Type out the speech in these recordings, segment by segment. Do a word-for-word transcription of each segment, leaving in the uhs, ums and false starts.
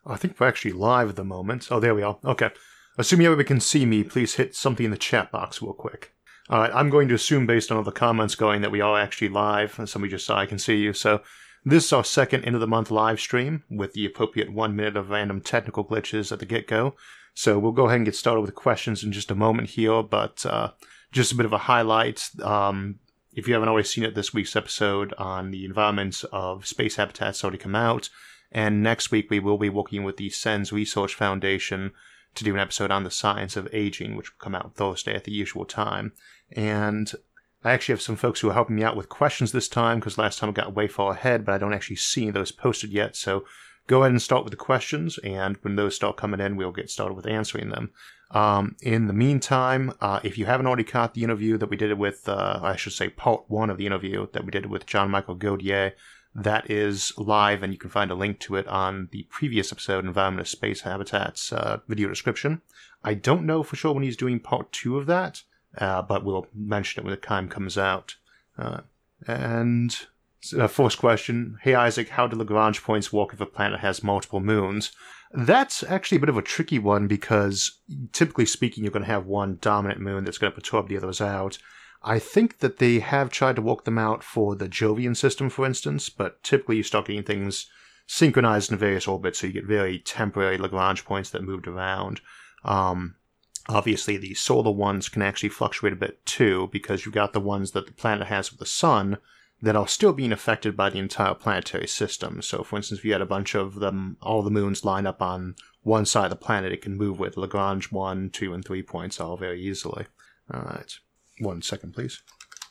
I think we're actually live at the moment. Oh, there we are. Okay. Assuming everybody can see me, please hit something in the chat box real quick. Alright, I'm going to assume based on all the comments going that we are actually live, and somebody just saw I can see you. So this is our second end of the month live stream with the appropriate one minute of random technical glitches at the get-go. So we'll go ahead and get started with the questions in just a moment here, but uh, just a bit of a highlight. Um, if you haven't already seen it, this week's episode on the environments of space habitats already come out. And next week we will be working with the SENS Research Foundation to do an episode on the science of aging, which will come out Thursday at the usual time. And I actually have some folks who are helping me out with questions this time, because last time I got way far ahead, but I don't actually see those posted yet. So go ahead and start with the questions, and when those start coming in, we'll get started with answering them. Um, in the meantime, uh, if you haven't already caught the interview that we did with, uh, I should say part one of the interview that we did with John Michael Gaudier, that is live, and you can find a link to it on the previous episode, Environment of Space Habitats, uh, video description. I don't know for sure when he's doing part two of that, uh, but we'll mention it when the time comes out. Uh, and uh, first question, hey Isaac, how do Lagrange points work if a planet has multiple moons? That's actually a bit of a tricky one, because typically speaking, you're going to have one dominant moon that's going to perturb the others out. I think that they have tried to work them out for the Jovian system, for instance, but typically you start getting things synchronized in various orbits, so you get very temporary Lagrange points that moved around. Um, obviously, the solar ones can actually fluctuate a bit too, because you've got the ones that the planet has with the sun that are still being affected by the entire planetary system. So, for instance, if you had a bunch of them, all the moons line up on one side of the planet, it can move with Lagrange one, two, and three points all very easily. All right. One second, please.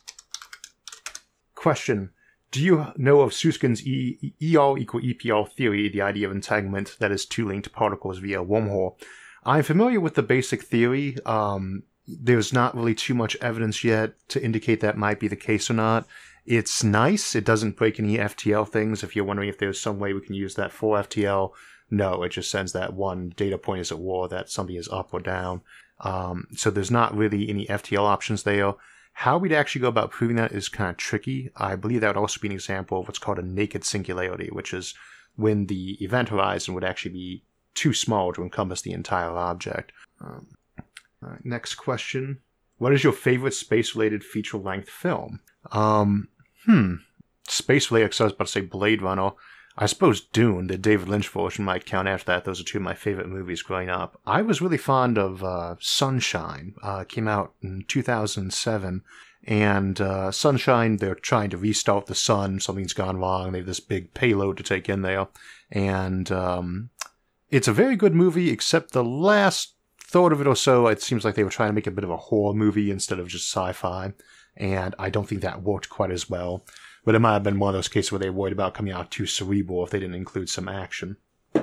Question. Do you know of Susskind's e- ER equal E P R theory, the idea of entanglement that is two linked particles via a wormhole? I'm familiar with the basic theory. Um, there's not really too much evidence yet to indicate that might be the case or not. It's nice. It doesn't break any F T L things. If you're wondering if there's some way we can use that for F T L, no, it just sends that one data point as it were, that something is up or down. Um, so there's not really any F T L options there. How we'd actually go about proving that is kind of tricky. I believe that would also be an example of what's called a naked singularity, which is when the event horizon would actually be too small to encompass the entire object. Um, all right, next question. What is your favorite space-related feature-length film? Um, hmm. Space-related, because I was about to say Blade Runner. I suppose Dune, the David Lynch version, might count after that. Those are two of my favorite movies growing up. I was really fond of uh, Sunshine. Uh, came out in two thousand seven. And uh, Sunshine, they're trying to restart the sun. Something's gone wrong. They have this big payload to take in there. And um, it's a very good movie, except the last third of it or so, it seems like they were trying to make a bit of a horror movie instead of just sci-fi. And I don't think that worked quite as well. But it might have been one of those cases where they worried about coming out too cerebral if they didn't include some action.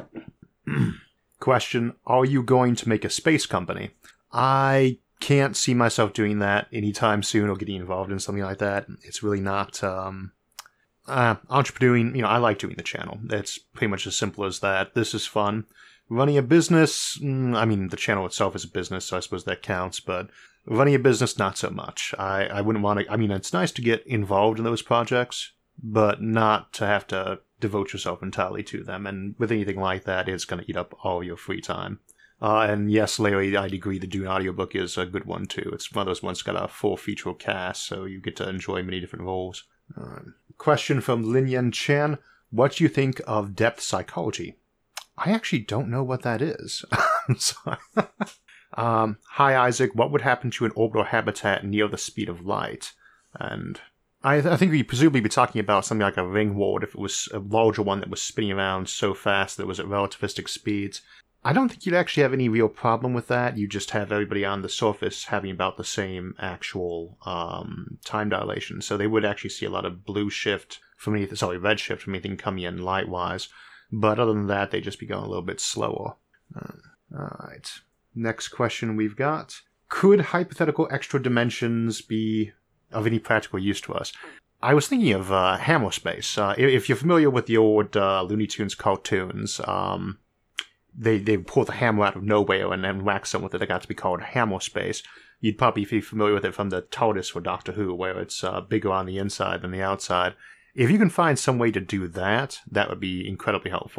Question, are you going to make a space company? I can't see myself doing that anytime soon or getting involved in something like that. It's really not... Um, uh, entrepreneuring, you know, I like doing the channel. It's pretty much as simple as that. This is fun. Running a business, mm, I mean, the channel itself is a business, so I suppose that counts, but... running a business, not so much. I, I wouldn't want to... I mean, it's nice to get involved in those projects, but not to have to devote yourself entirely to them. And with anything like that, it's going to eat up all your free time. Uh, and yes, Larry, I'd agree the Dune audiobook is a good one, too. It's one of those ones that's got a full feature cast, so you get to enjoy many different roles. Uh, question from Lin Yan Chan. What do you think of depth psychology? I actually don't know what that is. I'm sorry. Um, hi Isaac, what would happen to an orbital habitat near the speed of light? And I, th- I think we'd presumably be talking about something like a ring world if it was a larger one that was spinning around so fast that it was at relativistic speeds. I don't think you'd actually have any real problem with that. You just have everybody on the surface having about the same actual um, time dilation. So they would actually see a lot of blue shift from anything, sorry, red shift from anything coming in light-wise. But other than that, they'd just be going a little bit slower. Uh, Alright. Next question we've got. Could hypothetical extra dimensions be of any practical use to us? I was thinking of uh, Hammer Space. Uh, if you're familiar with the old uh, Looney Tunes cartoons, um, they they pull the hammer out of nowhere and then whack someone with it. They got to be called Hammer Space. You'd probably be familiar with it from the TARDIS for Doctor Who, where it's uh, bigger on the inside than the outside. If you can find some way to do that, that would be incredibly helpful.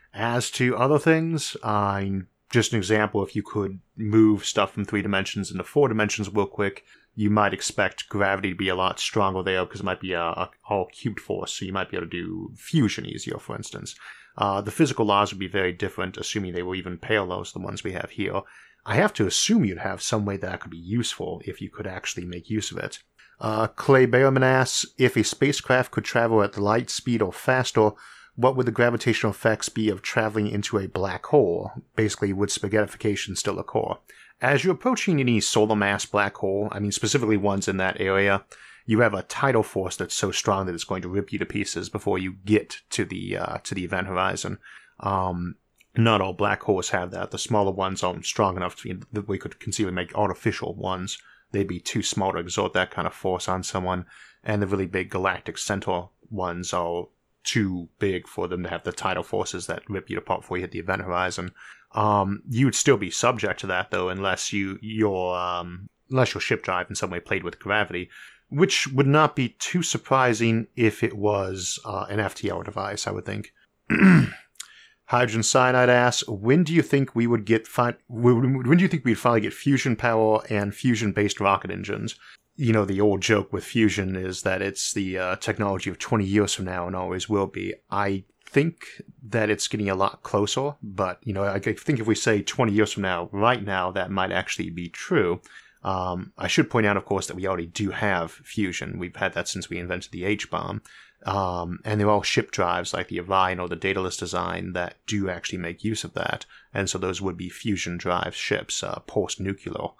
As to other things, uh, just an example, if you could move stuff from three dimensions into four dimensions real quick, you might expect gravity to be a lot stronger there because it might be a, a all cubed force, so you might be able to do fusion easier, for instance. Uh, the physical laws would be very different, assuming they were even parallel to the ones we have here. I have to assume you'd have some way that could be useful if you could actually make use of it. Uh, Clay Behrman asks, if a spacecraft could travel at light speed or faster, what would the gravitational effects be of traveling into a black hole? Basically, would spaghettification still occur? As you're approaching any solar mass black hole, I mean specifically ones in that area, you have a tidal force that's so strong that it's going to rip you to pieces before you get to the uh, to the event horizon. Um, not all black holes have that. The smaller ones aren't strong enough to, that we could conceivably make artificial ones. They'd be too small to exert that kind of force on someone. And the really big galactic center ones are too big for them to have the tidal forces that rip you apart before you hit the event horizon. Um, you would still be subject to that, though, unless you your um, unless your ship drive in some way played with gravity, which would not be too surprising if it was uh, an F T L device, I would think. Hydrogen Cyanide asks, when do you think we would get fi- when do you think we'd finally get fusion power and fusion-based rocket engines? You know, the old joke with fusion is that it's the uh, technology of twenty years from now and always will be. I think that it's getting a lot closer, but, you know, I think if we say twenty years from now, right now, that might actually be true. Um, I should point out, of course, that we already do have fusion. We've had that since we invented the H-bomb. Um, and they're all ship drives like the Orion or the Daedalus design that do actually make use of that. And so those would be fusion drive ships, uh, post-nuclear.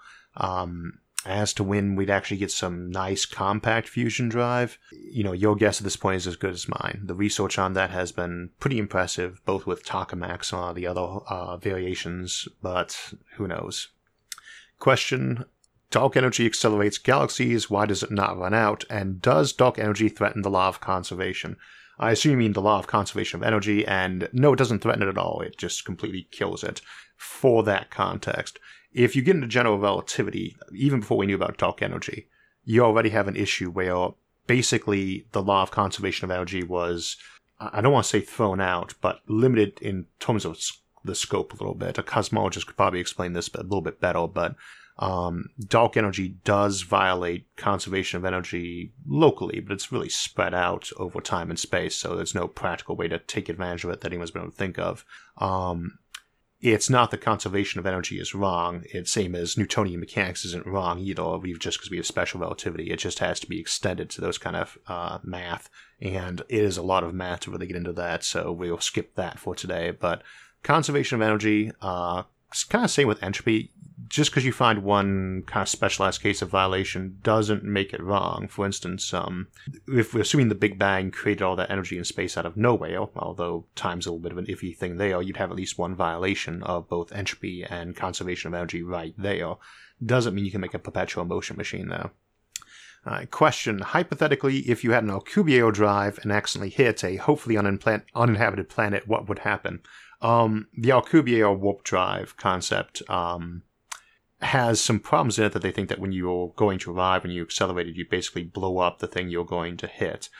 Um, as to when we'd actually get some nice compact fusion drive, you know, your guess at this point is as good as mine. The research on that has been pretty impressive, both with Tokamaks and all the other uh, variations, but who knows. Question: dark energy accelerates galaxies, why does it not run out? And does dark energy threaten the law of conservation? I assume you mean the law of conservation of energy, and no, it doesn't threaten it at all. It just completely kills it. For that context, if you get into general relativity, even before we knew about dark energy, you already have an issue where basically the law of conservation of energy was, I don't want to say thrown out, but limited in terms of the scope a little bit. A cosmologist could probably explain this a little bit better, but Um, dark energy does violate conservation of energy locally, but it's really spread out over time and space, so there's no practical way to take advantage of it that anyone's been able to think of. Um, it's not that conservation of energy is wrong. It's same as Newtonian mechanics isn't wrong either, we've, just because we have special relativity. It just has to be extended to those kind of uh, math, and it is a lot of math to really get into that, so we'll skip that for today. But conservation of energy, uh, it's kind of same with entropy. Just because you find one kind of specialized case of violation doesn't make it wrong. For instance, um, if we're assuming the Big Bang created all that energy in space out of nowhere, although time's a little bit of an iffy thing there, you'd have at least one violation of both entropy and conservation of energy right there. Doesn't mean you can make a perpetual motion machine, though. Uh, question: hypothetically, if you had an Alcubierre drive and accidentally hit a hopefully unimplant- uninhabited planet, what would happen? Um, the Alcubierre warp drive concept um, has some problems in it that they think that when you're going to arrive, when you accelerate it, you basically blow up the thing you're going to hit.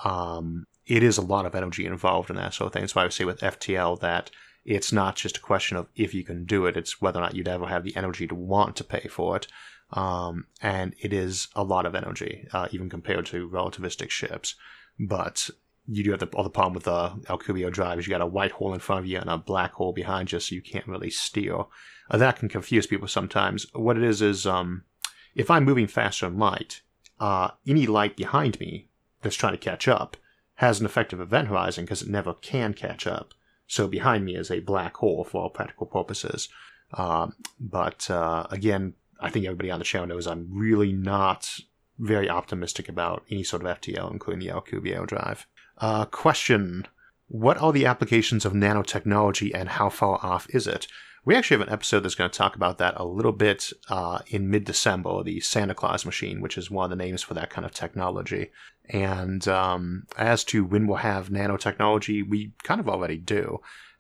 Um, it is a lot of energy involved in that sort of thing. That's why I would say with F T L that it's not just a question of if you can do it, it's whether or not you'd ever have the energy to want to pay for it. Um, and it is a lot of energy, uh, even compared to relativistic ships. But you do have the other problem with the Alcubierre drive is you got a white hole in front of you and a black hole behind you, so you can't really steer. Uh, that can confuse people sometimes. What it is is, um, if I'm moving faster than light, uh, any light behind me that's trying to catch up has an effective event horizon because it never can catch up. So behind me is a black hole for all practical purposes. Uh, but uh, again, I think everybody on the channel knows I'm really not very optimistic about any sort of F T L, including the Alcubierre drive. Uh, question: what are the applications of nanotechnology and how far off is it? We actually have an episode that's going to talk about that a little bit uh, in mid-December, the Santa Claus machine, which is one of the names for that kind of technology. And um, as to when we'll have nanotechnology, we kind of already do.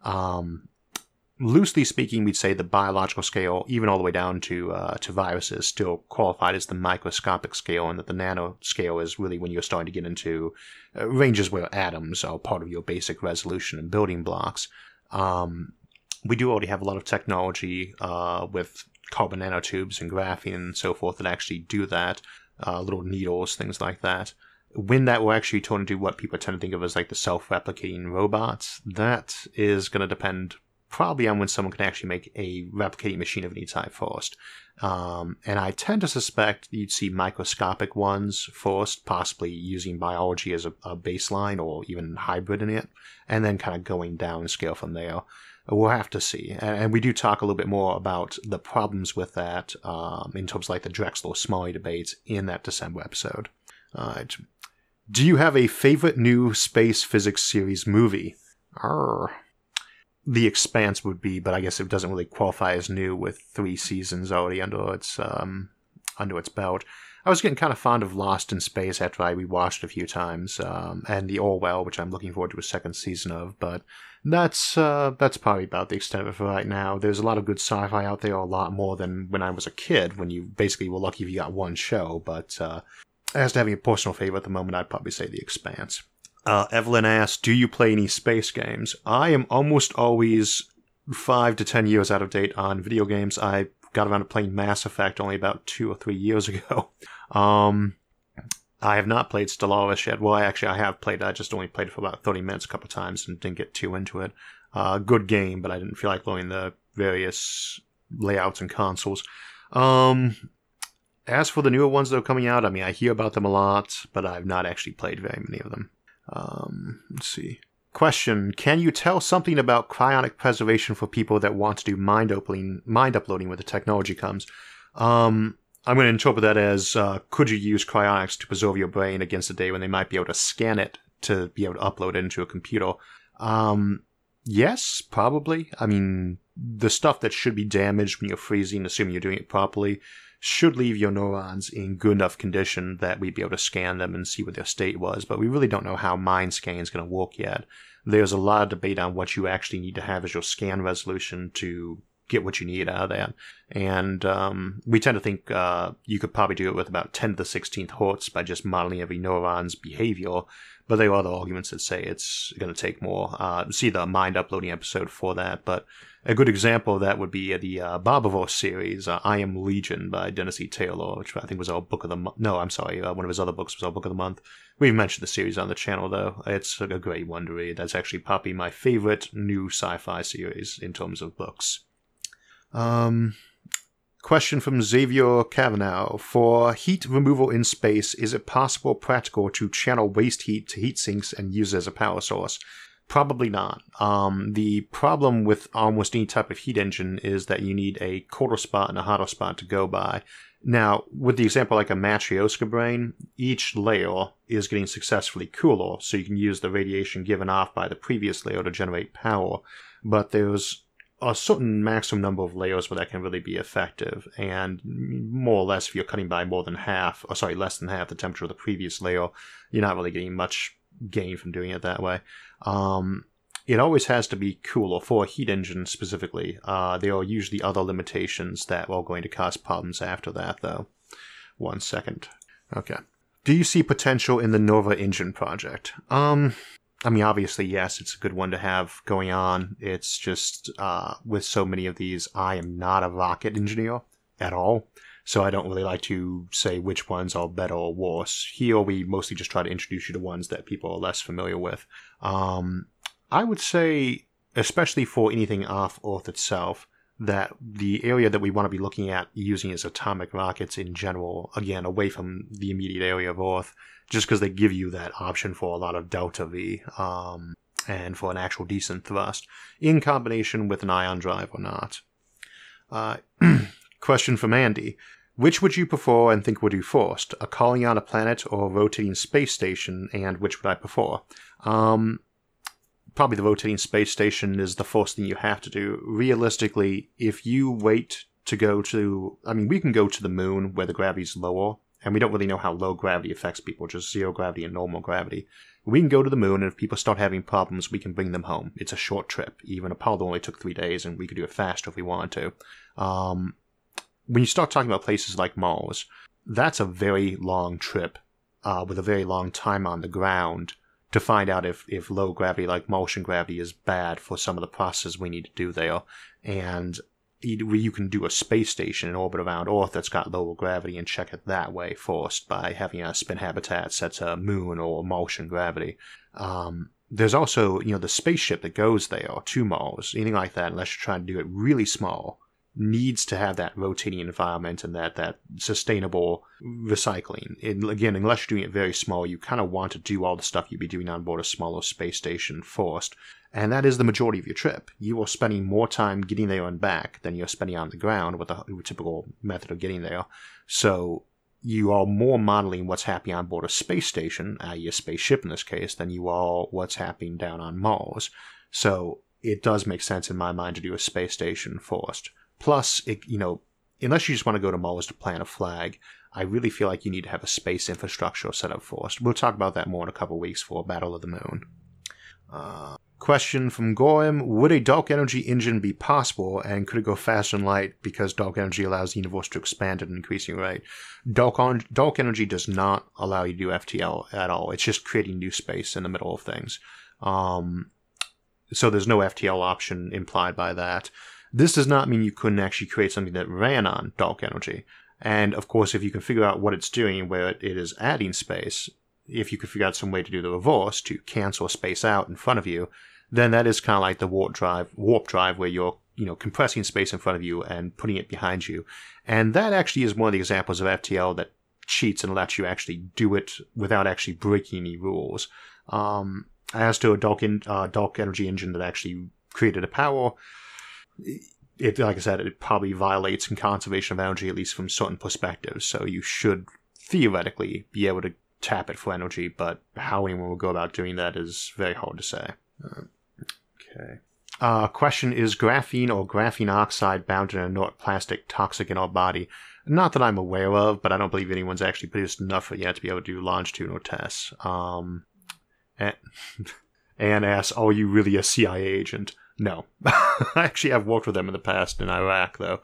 Um, loosely speaking, we'd say the biological scale, even all the way down to uh, to viruses, still qualified as the microscopic scale, and that the nano scale is really when you're starting to get into uh, ranges where atoms are part of your basic resolution and building blocks. Um, we do already have a lot of technology uh, with carbon nanotubes and graphene and so forth that actually do that. Uh, little needles, things like that. When that will actually turn into what people tend to think of as like the self-replicating robots, that is going to depend probably on when someone can actually make a replicating machine of any type first. Um, and I tend to suspect you'd see microscopic ones first, possibly using biology as a, a baseline or even hybrid in it, and then kind of going down scale from there. We'll have to see. And we do talk a little bit more about the problems with that um, in terms of like the Drexler-Smalley debates in that December episode. All right. Do you have a favorite new space physics series movie? Arr. The Expanse would be, but I guess it doesn't really qualify as new with three seasons already under its um, under its belt. I was getting kind of fond of Lost in Space after I rewatched it a few times, um, and The Orwell, which I'm looking forward to a second season of, but that's uh, that's probably about the extent of it for right now. There's a lot of good sci-fi out there, a lot more than when I was a kid, when you basically were lucky if you got one show, but uh, as to having a personal favorite at the moment, I'd probably say The Expanse. Uh, Evelyn asks, do you play any space games? I am almost always five to ten years out of date on video games. I got around to playing Mass Effect only about two or three years ago. Um, I have not played Stellaris yet. Well, actually, I have played it. I just only played it for about thirty minutes a couple of times and didn't get too into it. Uh, good game, but I didn't feel like learning the various layouts and consoles. Um, as for the newer ones that are coming out, I mean, I hear about them a lot, but I've not actually played very many of them. Um, let's see. Question, can you tell something about cryonic preservation for people that want to do mind uploading, mind uploading when the technology comes? Um, I'm going to interpret that as, uh, could you use cryonics to preserve your brain against a day when they might be able to scan it to be able to upload it into a computer? Um, yes, probably. I mean, the stuff that should be damaged when you're freezing, assuming you're doing it properly, should leave your neurons in good enough condition that we'd be able to scan them and see what their state was, but we really don't know how mind scanning is going to work yet. There's a lot of debate on what you actually need to have as your scan resolution to get what you need out of that. And um, we tend to think uh, you could probably do it with about ten to the sixteenth hertz by just modeling every neuron's behavior, but there are other arguments that say it's going to take more. Uh, see the mind uploading episode for that, but a good example of that would be the uh, Barbaverse series, uh, I Am Legion by Dennis E. Taylor, which I think was our book of the month. No, I'm sorry, uh, one of his other books was our book of the month. We've mentioned the series on the channel, though. It's a great one to read. That's actually probably my favorite new sci-fi series in terms of books. Um, question from Xavier Cavanaugh. For heat removal in space, is it possible or practical to channel waste heat to heat sinks and use it as a power source? Probably not. Um, the problem with almost any type of heat engine is that you need a colder spot and a hotter spot to go by. Now, with the example like a Matryoshka brain, each layer is getting successfully cooler, so you can use the radiation given off by the previous layer to generate power. But there's a certain maximum number of layers where that can really be effective, and more or less if you're cutting by more than half, or sorry, less than half the temperature of the previous layer, you're not really getting much gain from doing it that way. Um, it always has to be cooler for a heat engine specifically. Uh, there are usually other limitations that are going to cause problems after that, though. One second. Okay. Do you see potential in the Nova engine project? Um, I mean, obviously, yes, it's a good one to have going on. It's just, uh, with so many of these, I am not a rocket engineer at all. So I don't really like to say which ones are better or worse. Here we mostly just try to introduce you to ones that people are less familiar with. Um, I would say, especially for anything off Earth itself, that the area that we want to be looking at using is atomic rockets in general, again, away from the immediate area of Earth, just because they give you that option for a lot of delta V, um, and for an actual decent thrust, in combination with an ion drive or not. Uh, question from Andy. Which would you prefer and think would do first? A calling on a planet or a rotating space station, and which would I prefer? Um, probably the rotating space station is the first thing you have to do. Realistically, if you wait to go to... I mean, we can go to the moon where the gravity's lower, and we don't really know how low gravity affects people, just zero gravity and normal gravity. We can go to the moon, and if people start having problems, we can bring them home. It's a short trip. Even Apollo only took three days, and we could do it faster if we wanted to. Um... When you start talking about places like Mars, that's a very long trip uh, with a very long time on the ground to find out if, if low gravity, like Martian gravity, is bad for some of the processes we need to do there. And you can do a space station in orbit around Earth that's got lower gravity and check it that way first by having a spin habitat set to Moon or Martian gravity. Um, there's also, you know, the spaceship that goes there to Mars, anything like that, unless you're trying to do it really small, needs to have that rotating environment and that, that sustainable recycling. And again, unless you're doing it very small, you kind of want to do all the stuff you'd be doing on board a smaller space station first. And that is the majority of your trip. You are spending more time getting there and back than you're spending on the ground with the typical method of getting there. So you are more modeling what's happening on board a space station, that is a spaceship in this case, than you are what's happening down on Mars. So it does make sense in my mind to do a space station first. Plus, it, you know, unless you just want to go to Mars to plant a flag, I really feel like you need to have a space infrastructure set up first. We'll talk about that more in a couple of weeks for Battle of the Moon. Uh... Question from Gorham: would a dark energy engine be possible, and could it go faster than light because dark energy allows the universe to expand at an increasing rate? Dark, on- dark energy does not allow you to do F T L at all. It's just creating new space in the middle of things. Um, so there's no F T L option implied by that. This does not mean you couldn't actually create something that ran on dark energy. And of course, if you can figure out what it's doing, where it, it is adding space, if you could figure out some way to do the reverse, to cancel space out in front of you, then that is kind of like the warp drive, warp drive where you're, you know, compressing space in front of you and putting it behind you. And that actually is one of the examples of F T L that cheats and lets you actually do it without actually breaking any rules. Um, as to a dark, in, uh, dark energy engine that actually created a power, it, like I said, it probably violates in conservation of energy, at least from certain perspectives. So you should theoretically be able to tap it for energy, but how anyone will go about doing that is very hard to say. Uh, Okay. Uh, question: is graphene or graphene oxide bound in a inert plastic toxic in our body? Not that I'm aware of, but I don't believe anyone's actually produced enough of it yet to be able to do longitudinal tests. Um, and, and asks, are you really a C I A agent? No. Actually, I've worked with them in the past in Iraq, though.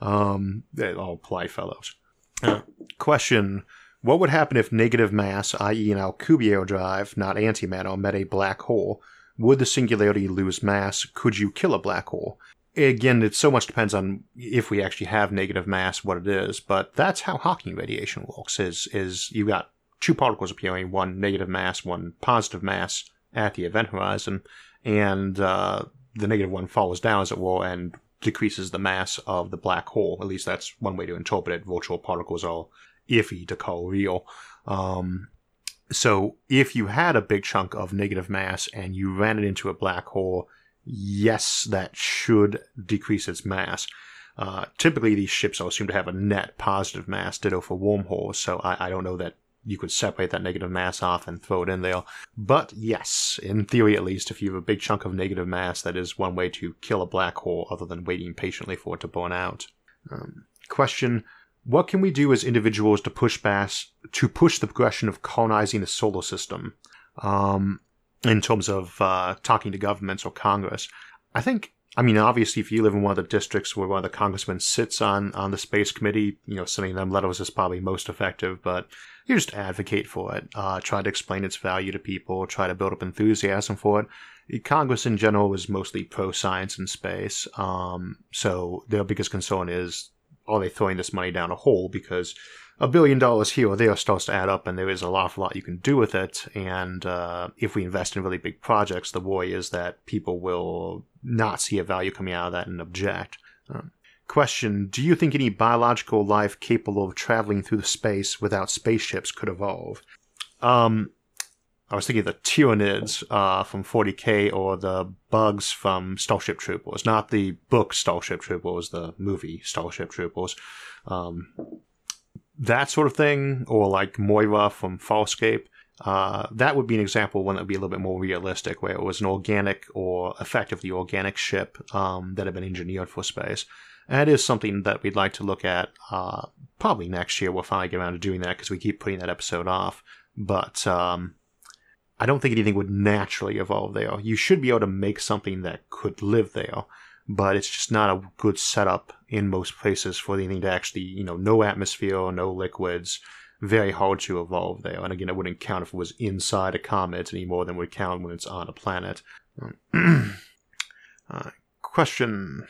Um, they're all polite fellows. Uh, question: what would happen if negative mass, that is an Alcubierre drive, not antimatter, met a black hole? Would the singularity lose mass? Could you kill a black hole? Again, it so much depends on if we actually have negative mass, what it is, but that's how Hawking radiation works, is, is you've got two particles appearing, one negative mass, one positive mass at the event horizon, and uh, the negative one falls down, as it were, and decreases the mass of the black hole. At least that's one way to interpret it. Virtual particles are iffy to call real. Um... So if you had a big chunk of negative mass and you ran it into a black hole, yes, that should decrease its mass. Uh, typically, these ships all seem to have a net positive mass, ditto for wormholes, so I, I don't know that you could separate that negative mass off and throw it in there. But yes, in theory at least, if you have a big chunk of negative mass, that is one way to kill a black hole other than waiting patiently for it to burn out. Um, question: what can we do as individuals to push bass, to push the progression of colonizing the solar system, um, in terms of uh, talking to governments or Congress? I think, I mean, obviously, if you live in one of the districts where one of the congressmen sits on, on the space committee, you know, sending them letters is probably most effective, but you just advocate for it, uh, try to explain its value to people, try to build up enthusiasm for it. Congress in general is mostly pro-science in space, um, so their biggest concern is, are they throwing this money down a hole? Because a billion dollars here or there starts to add up, and there is a lot, a lot you can do with it. And uh, if we invest in really big projects, the worry is that people will not see a value coming out of that and object. Um, question: do you think any biological life capable of traveling through the space without spaceships could evolve? Um, I was thinking of the Tyranids uh, from forty K or the bugs from Starship Troopers. Not the book Starship Troopers, the movie Starship Troopers. Um, that sort of thing, or like Moira from Farscape. Uh, that would be an example of one that would be a little bit more realistic, where it was an organic or effectively organic ship um, that had been engineered for space. And it is something that we'd like to look at uh, probably next year. We'll finally get around to doing that because we keep putting that episode off. But Um, I don't think anything would naturally evolve there. You should be able to make something that could live there, but it's just not a good setup in most places for anything to actually, you know, no atmosphere, no liquids, very hard to evolve there. And again, it wouldn't count if it was inside a comet any more than it would count when it's on a planet. uh, question.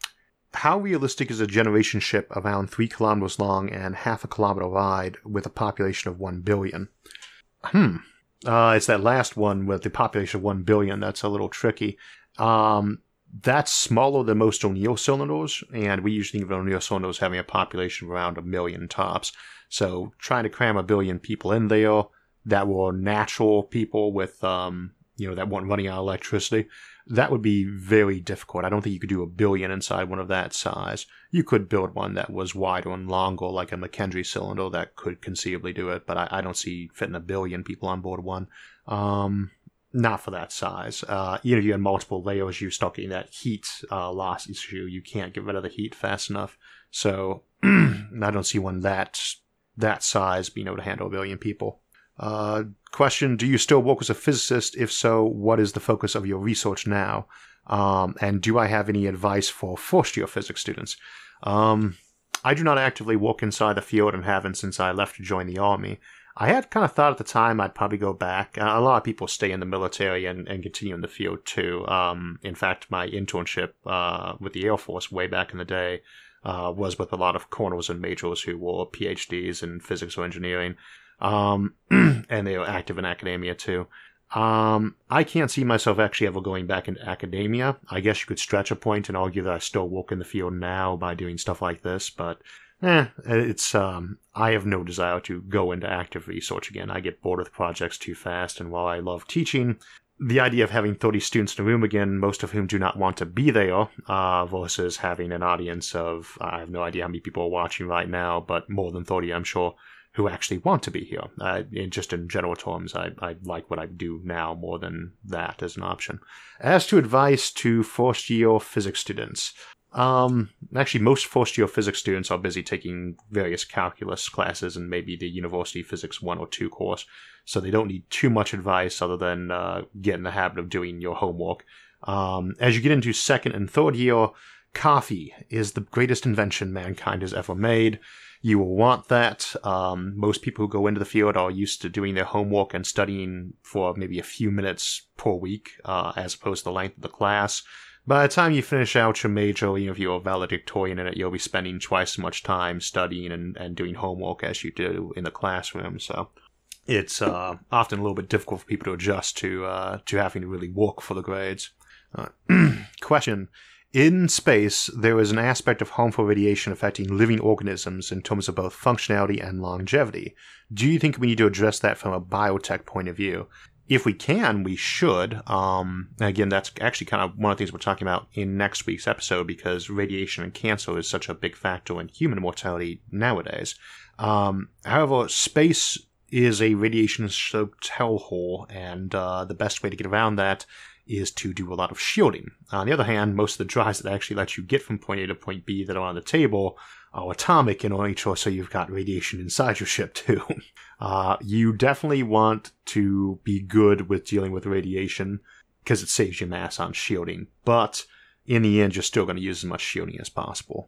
How realistic is a generation ship around three kilometers long and half a kilometer wide with a population of one billion? Hmm. Uh, it's that last one with the population of one billion. That's a little tricky. Um, that's smaller than most O'Neill cylinders, and we usually think of O'Neill cylinders having a population of around a million tops. So trying to cram a billion people in there that were natural people with, um, you know, that weren't running out of electricity, that would be very difficult. I don't think you could do a billion inside one of that size. You could build one that was wider and longer, like a McKendree cylinder, that could conceivably do it, but I, I don't see fitting a billion people on board one. Um, not for that size. Uh, you know, you had multiple layers, you start getting that heat uh, loss issue. You can't get rid of the heat fast enough. So I don't see one that that size being able to handle a billion people. Uh, question, do you still work as a physicist? If so, what is the focus of your research now? Um, and do I have any advice for first-year physics students? Um, I do not actively work inside the field and haven't since I left to join the Army. I had kind of thought at the time I'd probably go back. A lot of people stay in the military and, and continue in the field too. Um, in fact, my internship uh, with the Air Force way back in the day uh, was with a lot of colonels and majors who were P H Ds in physics or engineering. Um, and they are active in academia too. Um, I can't see myself actually ever going back into academia. I guess you could stretch a point and argue that I still work in the field now by doing stuff like this, but eh, it's, um, I have no desire to go into active research again. I get bored with projects too fast, and while I love teaching, the idea of having thirty students in a room again, most of whom do not want to be there, uh, versus having an audience of, I have no idea how many people are watching right now, but more than thirty, I'm sure, who actually want to be here. Uh, in, just in general terms, I, I like what I do now more than that as an option. As to advice to first-year physics students, um, actually most first-year physics students are busy taking various calculus classes and maybe the University Physics one or two course, so they don't need too much advice other than uh, get in the habit of doing your homework. Um, as you get into second and third year, coffee is the greatest invention mankind has ever made. You will want that. Um, most people who go into the field are used to doing their homework and studying for maybe a few minutes per week, uh, as opposed to the length of the class. By the time you finish out your major, you know, if you're a valedictorian in it, you'll be spending twice as much time studying and, and doing homework as you do in the classroom. So it's uh, often a little bit difficult for people to adjust to uh, to having to really work for the grades. Uh, question. In space, there is an aspect of harmful radiation affecting living organisms in terms of both functionality and longevity. Do you think we need to address that from a biotech point of view? If we can, we should. Um, again, that's actually kind of one of the things we're talking about in next week's episode, because radiation and cancer is such a big factor in human mortality nowadays. Um, however, space is a radiation-soaked hellhole, and uh, the best way to get around that is to do a lot of shielding. On the other hand, most of the drives that actually let you get from point A to point B that are on the table are atomic in nature, so you've got radiation inside your ship too. Uh, you definitely want to be good with dealing with radiation because it saves you mass on shielding, but in the end, you're still going to use as much shielding as possible.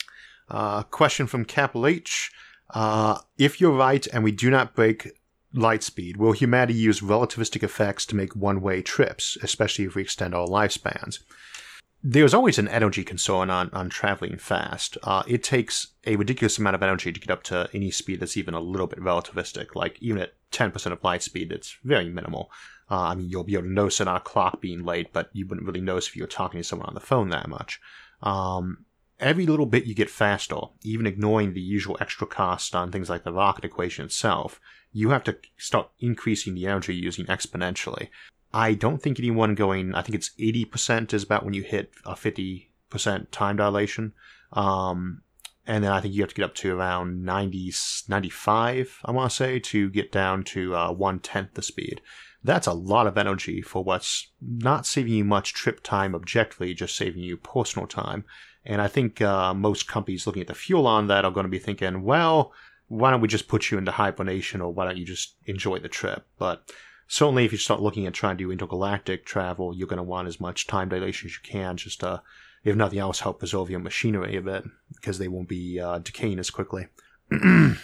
Uh, question from Capital H. Uh, if you're right and we do not break light speed, will humanity use relativistic effects to make one-way trips, especially if we extend our lifespans? There's always an energy concern on, on traveling fast. Uh, it takes a ridiculous amount of energy to get up to any speed that's even a little bit relativistic. Like, even at ten percent of light speed, it's very minimal. Uh, I mean, you'll be able to notice it on a clock being late, but you wouldn't really notice if you were talking to someone on the phone that much. Um, every little bit you get faster, even ignoring the usual extra cost on things like the rocket equation itself, you have to start increasing the energy using exponentially. I don't think anyone going, I think it's eighty percent is about when you hit a fifty percent time dilation. Um, and then I think you have to get up to around ninety, ninety-five, I want to say, to get down to uh, one-tenth the speed. That's a lot of energy for what's not saving you much trip time objectively, just saving you personal time. And I think uh, most companies looking at the fuel on that are going to be thinking, well, why don't we just put you into hibernation, or why don't you just enjoy the trip? But certainly if you start looking at trying to do intergalactic travel, you're going to want as much time dilation as you can, just to, if nothing else, help preserve your machinery a bit, because they won't be uh, decaying as quickly.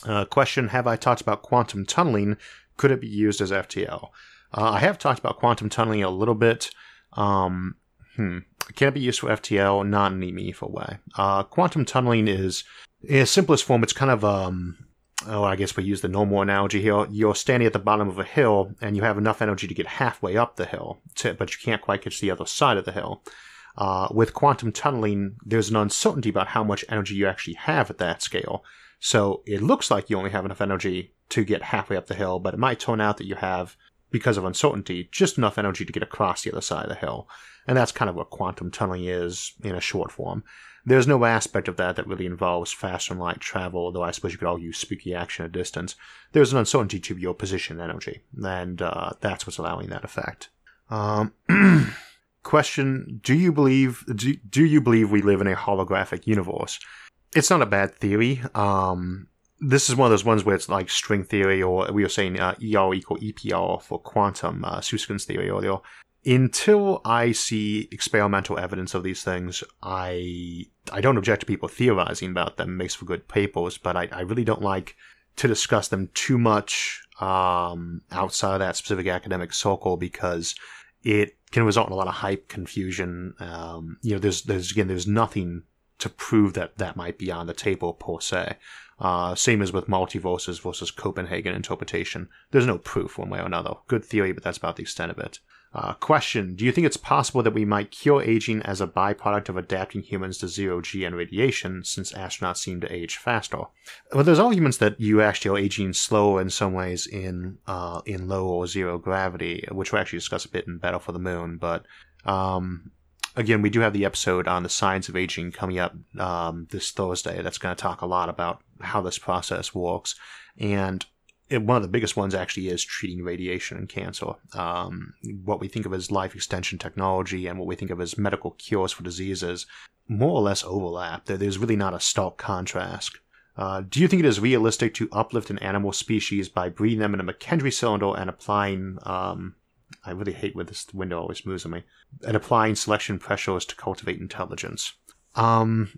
Uh, question, have I talked about quantum tunneling? Could it be used as F T L? Uh, I have talked about quantum tunneling a little bit. Um, hmm. Can it be used for F T L? Not in any meaningful way. Uh, quantum tunneling is, in its simplest form, it's kind of, um, oh, I guess we use the normal analogy here. You're standing at the bottom of a hill, and you have enough energy to get halfway up the hill, to, but you can't quite get to the other side of the hill. Uh, with quantum tunneling, there's an uncertainty about how much energy you actually have at that scale. So it looks like you only have enough energy to get halfway up the hill, but it might turn out that you have, because of uncertainty, just enough energy to get across the other side of the hill. And that's kind of what quantum tunneling is in a short form. There's no aspect of that that really involves faster than light travel, although I suppose you could all use spooky action at distance. There's an uncertainty to your position energy, and uh, that's what's allowing that effect. Um, question, do you believe do, do you believe we live in a holographic universe? It's not a bad theory. Um, this is one of those ones where it's like string theory, or we were saying uh, E R equal E P R for quantum, uh, Susskind's theory earlier. Until I see experimental evidence of these things, I I don't object to people theorizing about them. It makes for good papers, but I, I really don't like to discuss them too much um, outside of that specific academic circle, because it can result in a lot of hype, confusion. Um, you know, there's there's again there's nothing to prove that that might be on the table per se. Uh, same as with multiverses versus Copenhagen interpretation. There's no proof one way or another. Good theory, but that's about the extent of it. Uh, question, do you think it's possible that we might cure aging as a byproduct of adapting humans to zero-G and radiation, since astronauts seem to age faster? Well, there's arguments that you actually are aging slower in some ways in uh, in low or zero gravity, which we'll actually discuss a bit in Battle for the Moon, but um, again, we do have the episode on the science of aging coming up um, this Thursday that's going to talk a lot about how this process works, and it, one of the biggest ones actually is treating radiation and cancer. Um, what we think of as life extension technology and what we think of as medical cures for diseases more or less overlap. There, there's really not a stark contrast. Uh, do you think it is realistic to uplift an animal species by breeding them in a McKendree cylinder and applying... Um, I really hate when this window always moves on me. And applying selection pressures to cultivate intelligence. Um...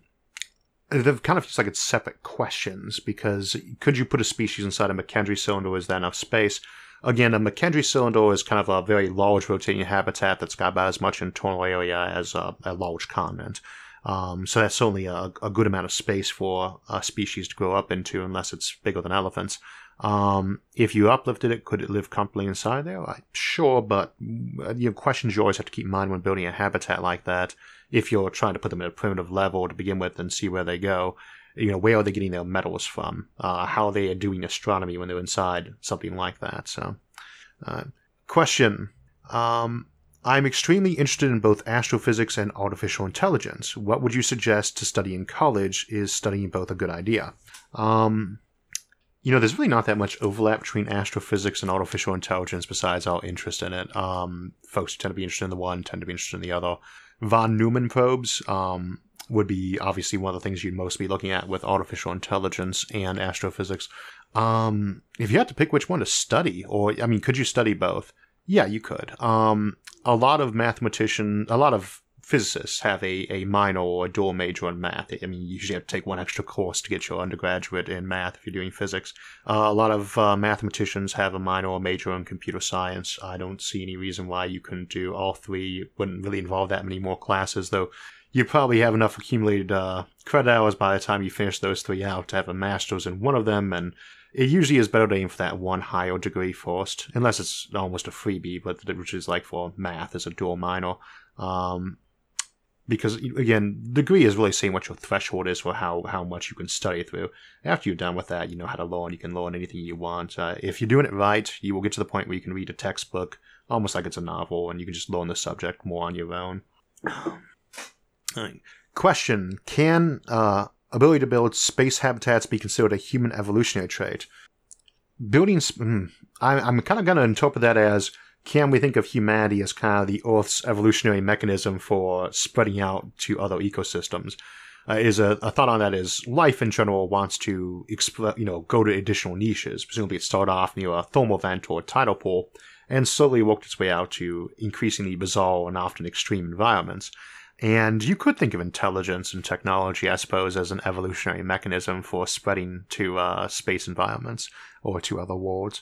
It kind of feels like it's separate questions, because could you put a species inside a McKendree cylinder? Is there enough space? Again, a McKendree cylinder is kind of a very large rotating habitat that's got about as much internal area as a, a large continent. Um, so that's certainly a, a good amount of space for a species to grow up into, unless it's bigger than elephants. Um, if you uplifted it, could it live comfortably inside there? I, sure, but you know, questions you always have to keep in mind when building a habitat like that. If you're trying to put them at a primitive level to begin with and see where they go, you know, where are they getting their metals from? Uh, how are they doing astronomy when they're inside something like that? So, uh, question. Um, I'm extremely interested in both astrophysics and artificial intelligence. What would you suggest to study in college? Is studying both a good idea? Um... You know, there's really not that much overlap between astrophysics and artificial intelligence besides our interest in it. Um, folks who tend to be interested in the one tend to be interested in the other. Von Neumann probes um, would be obviously one of the things you'd most be looking at with artificial intelligence and astrophysics. Um, if you had to pick which one to study, or, I mean, could you study both? Yeah, you could. Um, a lot of mathematicians, a lot of physicists have a, a minor or a dual major in math. I mean, you usually have to take one extra course to get your undergraduate in math if you're doing physics. Uh, a lot of uh, mathematicians have a minor or major in computer science. I don't see any reason why you couldn't do all three. It wouldn't really involve that many more classes, though you probably have enough accumulated uh, credit hours by the time you finish those three out to have a master's in one of them, and it usually is better to aim for that one higher degree first, unless it's almost a freebie, but which is like for math as a dual minor. Um, Because, again, degree is really saying what your threshold is for how, how much you can study through. After you're done with that, you know how to learn. You can learn anything you want. Uh, if you're doing it right, you will get to the point where you can read a textbook, almost like it's a novel, and you can just learn the subject more on your own. Right. Question. Can uh, ability to build space habitats be considered a human evolutionary trait? Building... Mm, I, I'm kind of going to interpret that as... Can we think of humanity as kind of the Earth's evolutionary mechanism for spreading out to other ecosystems? Uh, is a, a thought on that is life in general wants to exp- you know, go to additional niches. Presumably it started off near a thermal vent or a tidal pool and slowly worked its way out to increasingly bizarre and often extreme environments. And you could think of intelligence and technology, I suppose, as an evolutionary mechanism for spreading to uh, space environments or to other worlds.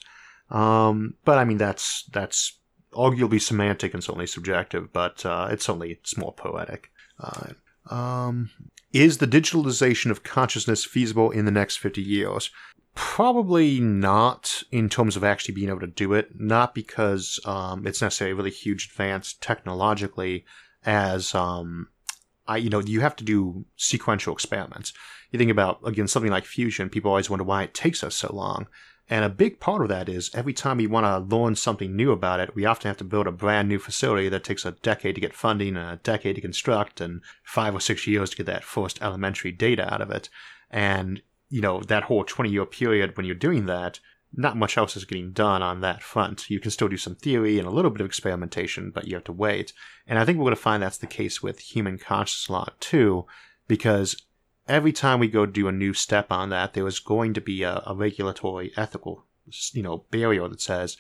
Um, but I mean, that's that's arguably semantic and certainly subjective, but uh, it's certainly it's more poetic. Uh, um, is the digitalization of consciousness feasible in the next fifty years? Probably not in terms of actually being able to do it, not because um, it's necessarily a really huge advance technologically, as um, I, you know, you have to do sequential experiments. You think about, again, something like fusion, people always wonder why it takes us so long. And a big part of that is every time we want to learn something new about it, we often have to build a brand new facility that takes a decade to get funding, and a decade to construct, and five or six years to get that first elementary data out of it. And you know, that whole twenty-year period when you're doing that, not much else is getting done on that front. You can still do some theory and a little bit of experimentation, but you have to wait. And I think we're going to find that's the case with human consciousness a lot too, because every time we go do a new step on that, there is going to be a, a regulatory, ethical, you know, barrier that says,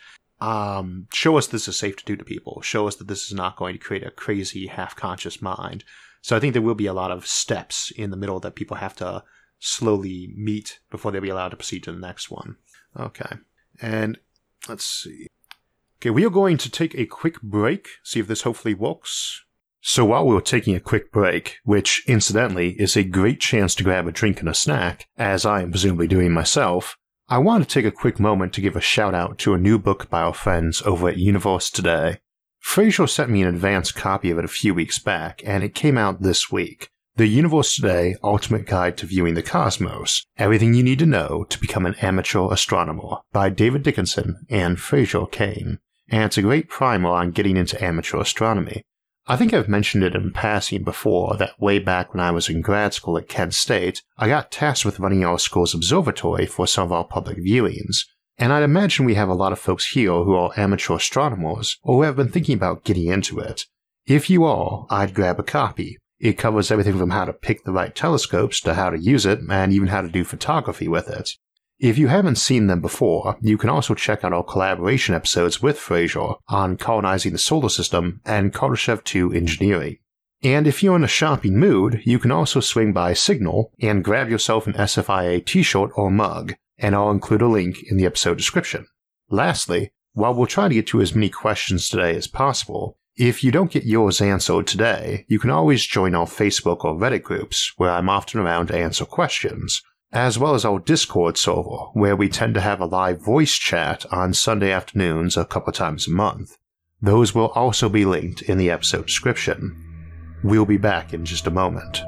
um, show us this is safe to do to people. Show us that this is not going to create a crazy, half-conscious mind. So I think there will be a lot of steps in the middle that people have to slowly meet before they'll be allowed to proceed to the next one. Okay. And let's see. Okay, we are going to take a quick break, see if this hopefully works. So while we're taking a quick break, which incidentally is a great chance to grab a drink and a snack, as I am presumably doing myself, I want to take a quick moment to give a shout out to a new book by our friends over at Universe Today. Fraser sent me an advance copy of it a few weeks back, and it came out this week. The Universe Today Ultimate Guide to Viewing the Cosmos, Everything You Need to Know to Become an Amateur Astronomer, by David Dickinson and Fraser Cain. And it's a great primer on getting into amateur astronomy. I think I've mentioned it in passing before that way back when I was in grad school at Kent State, I got tasked with running our school's observatory for some of our public viewings. And I'd imagine we have a lot of folks here who are amateur astronomers or who have been thinking about getting into it. If you are, I'd grab a copy. It covers everything from how to pick the right telescopes to how to use it, and even how to do photography with it. If you haven't seen them before, you can also check out our collaboration episodes with Fraser on colonizing the solar system and Kardashev two engineering. And if you're in a shopping mood, you can also swing by Signal and grab yourself an S F I A t-shirt or mug, and I'll include a link in the episode description. Lastly, while we'll try to get to as many questions today as possible, if you don't get yours answered today, you can always join our Facebook or Reddit groups, where I'm often around to answer questions, as well as our Discord server, where we tend to have a live voice chat on Sunday afternoons a couple times a month. Those will also be linked in the episode description. We'll be back in just a moment.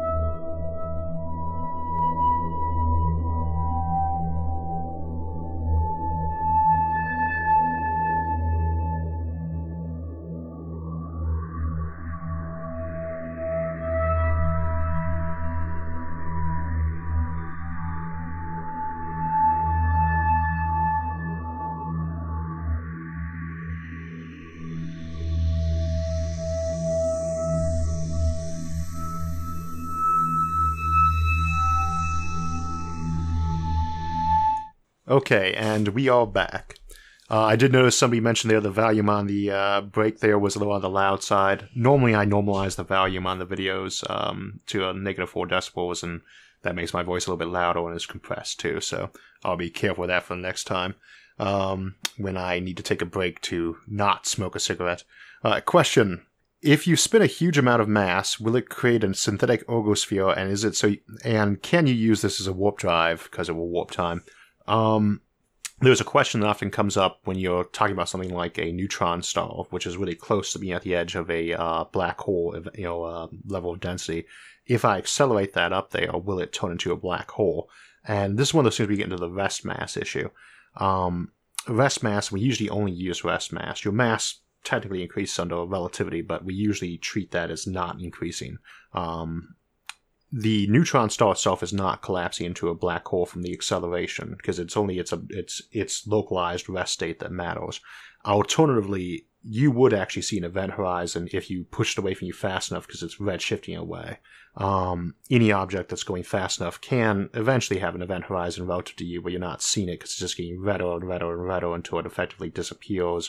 Okay, and we are back. Uh, I did notice somebody mentioned there the volume on the uh, break there was a little on the loud side. Normally I normalize the volume on the videos um, to a negative four decibels, and that makes my voice a little bit louder when it's compressed too, so I'll be careful with that for the next time um, when I need to take a break to not smoke a cigarette. Uh, question. If you spin a huge amount of mass, will it create a synthetic ergosphere, and is it so? And can you use this as a warp drive because it will warp time? Um, there's a question that often comes up when you're talking about something like a neutron star, which is really close to being at the edge of a uh, black hole, you know, uh, level of density. If I accelerate that up there, will it turn into a black hole? And this is one of those things we get into the rest mass issue. Um, rest mass, we usually only use rest mass. Your mass technically increases under relativity, but we usually treat that as not increasing. Um, The neutron star itself is not collapsing into a black hole from the acceleration, because it's only its a, its its localized rest state that matters. Alternatively, you would actually see an event horizon if you pushed away from you fast enough, because it's redshifting away. Um, any object that's going fast enough can eventually have an event horizon relative to you where you're not seeing it, because it's just getting redder and redder and redder until it effectively disappears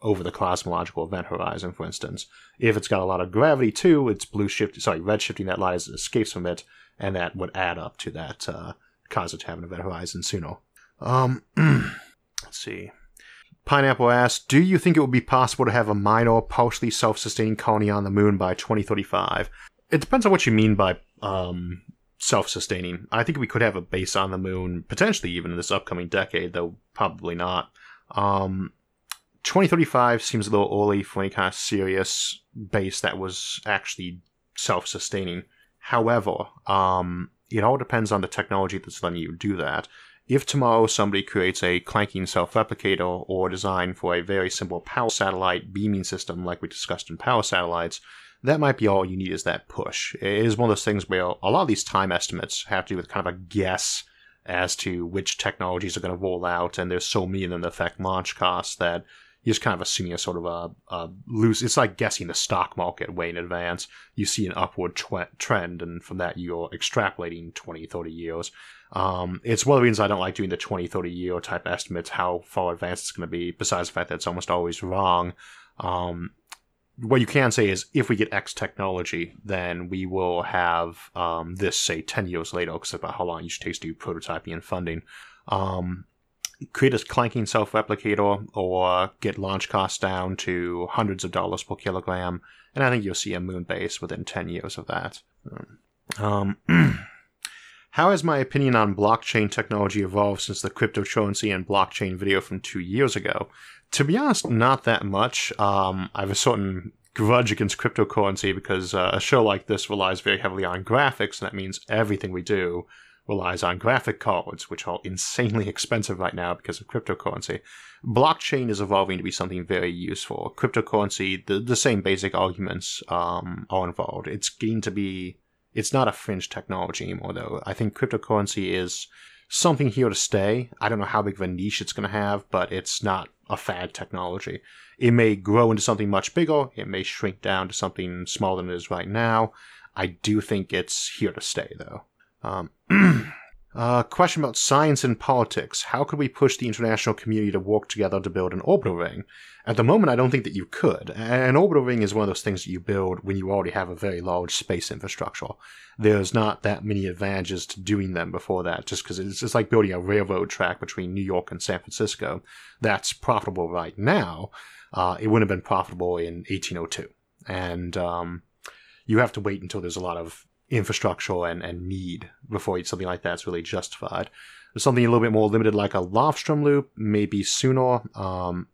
over the cosmological event horizon, for instance. If it's got a lot of gravity too, it's blue shift, sorry, red shifting that light as it escapes from it, and that would add up to that uh, cause it to have an event horizon sooner. Um, let's see. Pineapple asks, do you think it would be possible to have a minor, partially self-sustaining colony on the moon by twenty thirty-five? It depends on what you mean by um, self-sustaining. I think we could have a base on the moon, potentially even in this upcoming decade, though probably not. Um, twenty thirty-five seems a little early for any kind of serious base that was actually self-sustaining. However, um, it all depends on the technology that's letting you do that. If tomorrow somebody creates a clanking self-replicator or design for a very simple power satellite beaming system like we discussed in power satellites, that might be all you need is that push. It is one of those things where a lot of these time estimates have to do with kind of a guess as to which technologies are going to roll out, and there's so many of them that affect launch costs that you just kind of assuming a sort of a, a loose, it's like guessing the stock market way in advance. You see an upward tw- trend, and from that you're extrapolating twenty, thirty years. Um, it's one of the reasons I don't like doing the twenty, thirty year type estimates, how far advanced it's going to be, besides the fact that it's almost always wrong. Um, what you can say is, if we get X technology, then we will have um, this, say, ten years later, because about how long it usually takes to do prototyping and funding. Um, create a clanking self-replicator, or get launch costs down to hundreds of dollars per kilogram, and I think you'll see a moon base within ten years of that. Um, how has my opinion on blockchain technology evolved since the cryptocurrency and blockchain video from two years ago? To be honest, not that much. Um, I have a certain grudge against cryptocurrency because uh, a show like this relies very heavily on graphics, and that means everything we do relies on graphic cards, which are insanely expensive right now because of cryptocurrency. Blockchain is evolving to be something very useful. Cryptocurrency, the, the same basic arguments um, are involved. It's going to be, it's not a fringe technology anymore, though. I think cryptocurrency is something here to stay. I don't know how big of a niche it's going to have, but it's not a fad technology. It may grow into something much bigger. It may shrink down to something smaller than it is right now. I do think it's here to stay, though. Um, uh, question about science and politics. How could we push the international community to work together to build an orbital ring? At the moment, I don't think that you could. An orbital ring is one of those things that you build when you already have a very large space infrastructure. There's not that many advantages to doing them before that, just because it's, it's like building a railroad track between New York and San Francisco. That's profitable right now. Uh, it wouldn't have been profitable in eighteen oh two. And um, you have to wait until there's a lot of infrastructure and, and need before something like that's really justified. Something a little bit more limited like a Lofstrom loop, maybe sooner. Um,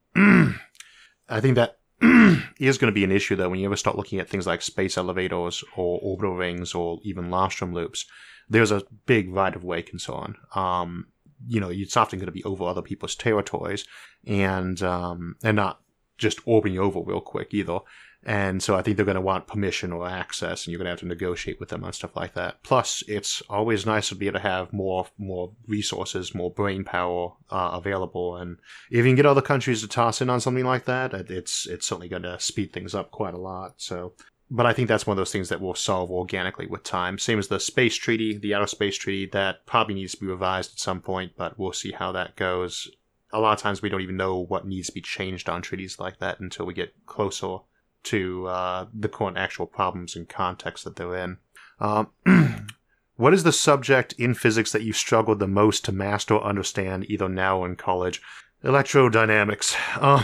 I think that is going to be an issue, though, when you ever start looking at things like space elevators or orbital rings or even Lofstrom loops. There's a big right-of-way concern. Um, you know, it's often going to be over other people's territories, and um, and not just orbiting over real quick either. And so I think they're going to want permission or access, and you're going to have to negotiate with them on stuff like that. Plus, it's always nice to be able to have more more resources, more brain power uh, available. And if you can get other countries to toss in on something like that, it's it's certainly going to speed things up quite a lot. So, but I think that's one of those things that will solve organically with time. Same as the space treaty, the outer space treaty, that probably needs to be revised at some point, but we'll see how that goes. A lot of times we don't even know what needs to be changed on treaties like that until we get closer to uh, the current actual problems and context that they're in. Um, what is the subject in physics that you struggled the most to master or understand, either now or in college? Electrodynamics. Um,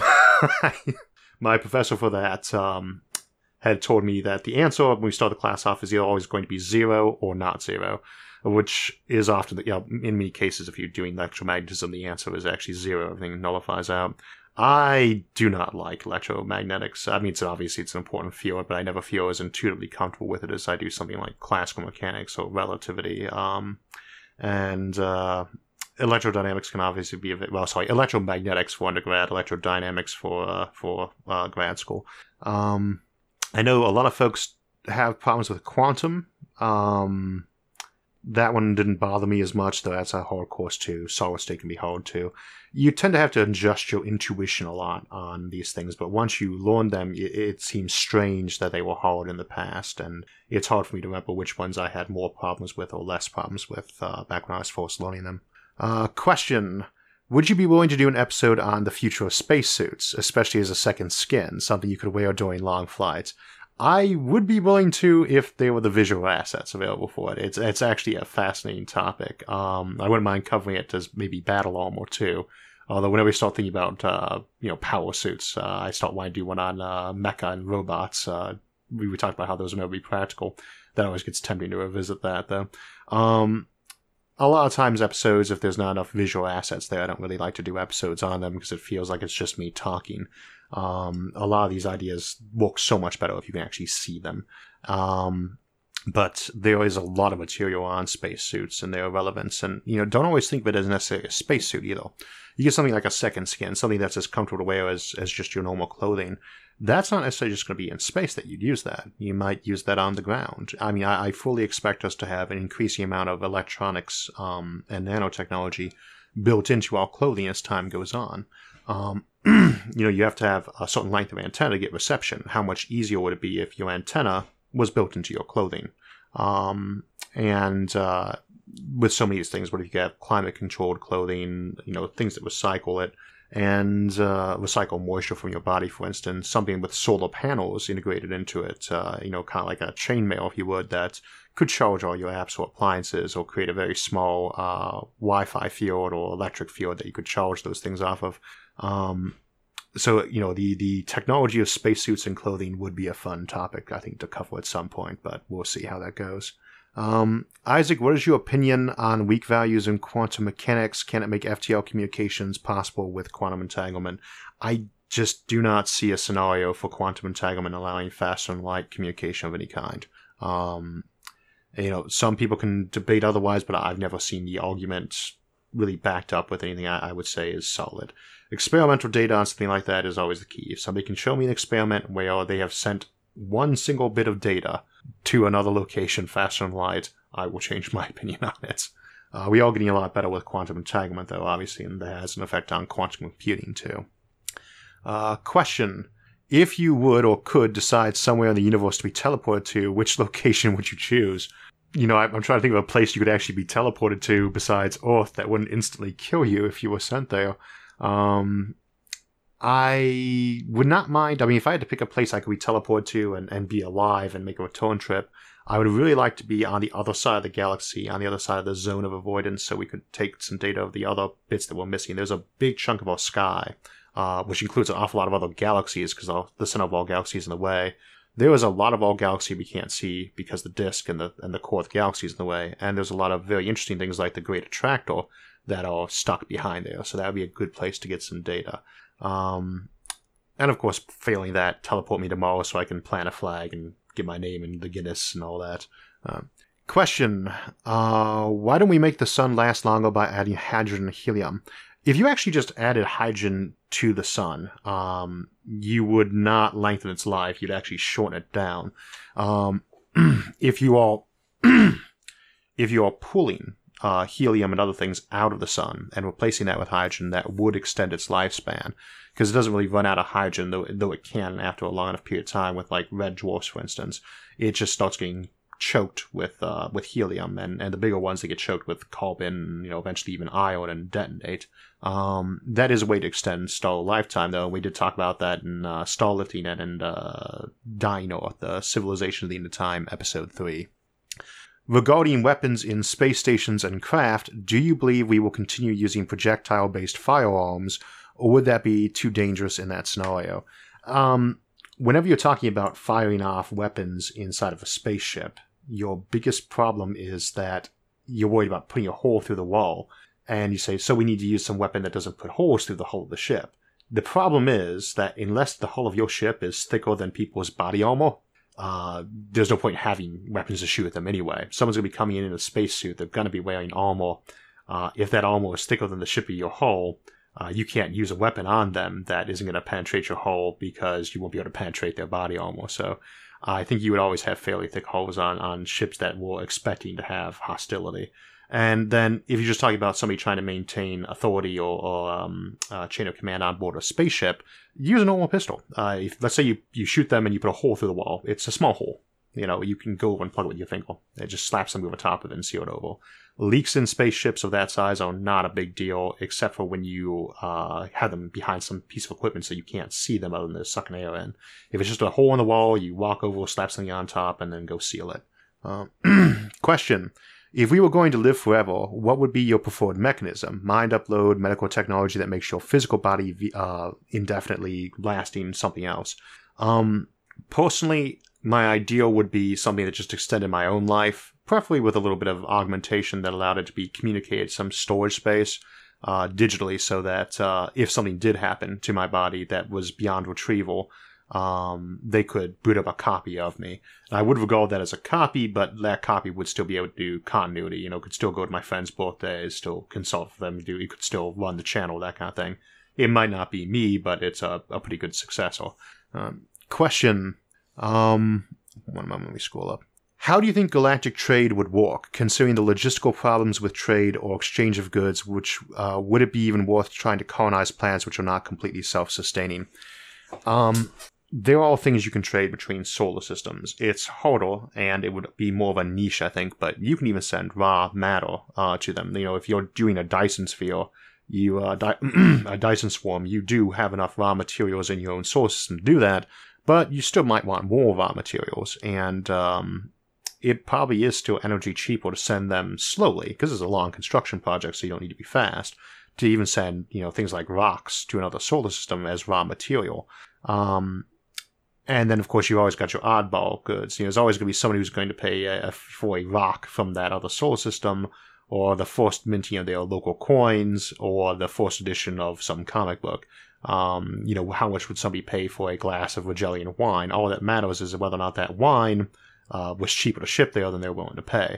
my professor for that um, had told me that the answer when we start the class off is either always going to be zero or not zero, which is often, you know, in many cases, if you're doing electromagnetism, the answer is actually zero. Everything nullifies out. I do not like electromagnetics. I mean, it's obviously it's an important field, but I never feel as intuitively comfortable with it as I do something like classical mechanics or relativity. Um, and uh, electrodynamics can obviously be a bit, well, sorry, electromagnetics for undergrad, electrodynamics for uh, for uh, grad school. Um, I know a lot of folks have problems with quantum. Um, that one didn't bother me as much, though that's a hard course too. Solid state can be hard too. You tend to have to adjust your intuition a lot on these things, but once you learn them, it, it seems strange that they were hard in the past, and it's hard for me to remember which ones I had more problems with or less problems with uh, back when I was first learning them. Uh, question. Would you be willing to do an episode on the future of spacesuits, especially as a second skin, something you could wear during long flights? I would be willing to if there were the visual assets available for it. It's it's actually a fascinating topic. Um, I wouldn't mind covering it as maybe battle armor too. Although whenever we start thinking about uh, you know power suits, uh, I start wanting to do one on uh, mecha and robots. Uh, we we talked about how those would never be practical. That always gets tempting to revisit that though. Um, a lot of times episodes, if there's not enough visual assets there, I don't really like to do episodes on them because it feels like it's just me talking. Um, a lot of these ideas work so much better if you can actually see them. Um, but there is a lot of material on spacesuits and their relevance. And, you know, don't always think of it as necessarily a spacesuit either. You get something like a second skin, something that's as comfortable to wear as, as just your normal clothing. That's not necessarily just going to be in space that you'd use that. You might use that on the ground. I mean, I, I fully expect us to have an increasing amount of electronics um, and nanotechnology built into our clothing as time goes on. Um, you know, you have to have a certain length of antenna to get reception. How much easier would it be if your antenna was built into your clothing? Um, and uh, with so many of these things, what if you have climate-controlled clothing, you know, things that recycle it, and uh, recycle moisture from your body, for instance, something with solar panels integrated into it, uh, you know, kind of like a chainmail, if you would, that could charge all your apps or appliances or create a very small uh, Wi-Fi field or electric field that you could charge those things off of. Um, so, you know, the, the technology of spacesuits and clothing would be a fun topic, I think, to cover at some point, but we'll see how that goes. Um, Isaac, what is your opinion on weak values in quantum mechanics? Can it make F T L communications possible with quantum entanglement? I just do not see a scenario for quantum entanglement allowing faster than light communication of any kind. Um, you know, some people can debate otherwise, but I've never seen the argument really backed up with anything I, I would say is solid. Experimental data on something like that is always the key. If somebody can show me an experiment where they have sent one single bit of data to another location faster than light, I will change my opinion on it. Uh, we are getting a lot better with quantum entanglement, though, obviously, and that has an effect on quantum computing, too. Uh, question. If you would or could decide somewhere in the universe to be teleported to, which location would you choose? You know, I'm trying to think of a place you could actually be teleported to besides Earth that wouldn't instantly kill you if you were sent there. Um, I would not mind. I mean, if I had to pick a place I could be teleported to and, and be alive and make a return trip, I would really like to be on the other side of the galaxy, on the other side of the zone of avoidance, so we could take some data of the other bits that we're missing. There's a big chunk of our sky, uh, which includes an awful lot of other galaxies, because the center of all galaxies in the way. There is a lot of all galaxy we can't see because the disk and the and the core of the galaxy is in the way, and there's a lot of very interesting things like the Great Attractor that are stuck behind there, so that would be a good place to get some data. Um, and of course, failing that, teleport me tomorrow so I can plant a flag and get my name in the Guinness and all that. Um, question, uh, why don't we make the sun last longer by adding hydrogen and helium? If you actually just added hydrogen to the sun, um, you would not lengthen its life, you'd actually shorten it down. Um, if you are, if you are pulling Uh, helium and other things out of the sun and replacing that with hydrogen, that would extend its lifespan, because it doesn't really run out of hydrogen, though, though it can after a long enough period of time with like red dwarfs, for instance. It just starts getting choked with uh, with helium, and, and the bigger ones, they get choked with carbon, you know, eventually even iron, and detonate. Um, that is a way to extend star lifetime, though. We did talk about that in uh, Starlifting and, and uh, Dying Earth, the Civilization of the End of Time, Episode three. Regarding weapons in space stations and craft, do you believe we will continue using projectile-based firearms, or would that be too dangerous in that scenario? Um, whenever you're talking about firing off weapons inside of a spaceship, your biggest problem is that you're worried about putting a hole through the wall, and you say, so we need to use some weapon that doesn't put holes through the hull of the ship. The problem is that unless the hull of your ship is thicker than people's body armor, Uh, there's no point in having weapons to shoot at them anyway. Someone's going to be coming in in a spacesuit. They're going to be wearing armor. Uh, if that armor is thicker than the ship of your hull, uh, you can't use a weapon on them that isn't going to penetrate your hull, because you won't be able to penetrate their body armor. So uh, I think you would always have fairly thick hulls on, on ships that were expecting to have hostility. And then if you're just talking about somebody trying to maintain authority or, or um, uh, chain of command on board a spaceship, use a normal pistol. Uh, if, let's say you, you shoot them and you put a hole through the wall. It's a small hole. You know, you can go over and plug it with your finger. It just slaps something over top of it and seal it over. Leaks in spaceships of that size are not a big deal, except for when you uh, have them behind some piece of equipment so you can't see them other than they're sucking air in. If it's just a hole in the wall, you walk over, slap something on top, and then go seal it. Uh, question. If we were going to live forever, what would be your preferred mechanism? Mind upload, medical technology that makes your physical body uh, indefinitely lasting, something else. Um, personally, my ideal would be something that just extended my own life, preferably with a little bit of augmentation that allowed it to be communicated some storage space uh, digitally so that uh, if something did happen to my body that was beyond retrieval, um, they could boot up a copy of me. And I would regard that as a copy, but that copy would still be able to do continuity. You know, could still go to my friends' birthdays, still consult for them, do, you could still run the channel, that kind of thing. It might not be me, but it's a, a pretty good successor. Um, question. Um, one moment, let me scroll up. How do you think galactic trade would work, considering the logistical problems with trade or exchange of goods, which uh, would it be even worth trying to colonize planets which are not completely self-sustaining? Um, there are all things you can trade between solar systems. It's harder, and it would be more of a niche, I think, but you can even send raw matter uh, to them. You know, if you're doing a Dyson sphere, you uh, Dy- a Dyson swarm, you do have enough raw materials in your own solar system to do that, but you still might want more raw materials, and um, it probably is still energy cheaper to send them slowly, because it's a long construction project, so you don't need to be fast, to even send, you know, things like rocks to another solar system as raw material. Um, and then, of course, you've always got your oddball goods. You know, there's always going to be somebody who's going to pay a, a, for a rock from that other solar system, or the first minting of their local coins, or the first edition of some comic book. Um, you know, how much would somebody pay for a glass of Regelian wine? All that matters is whether or not that wine uh, was cheaper to ship there than they were willing to pay.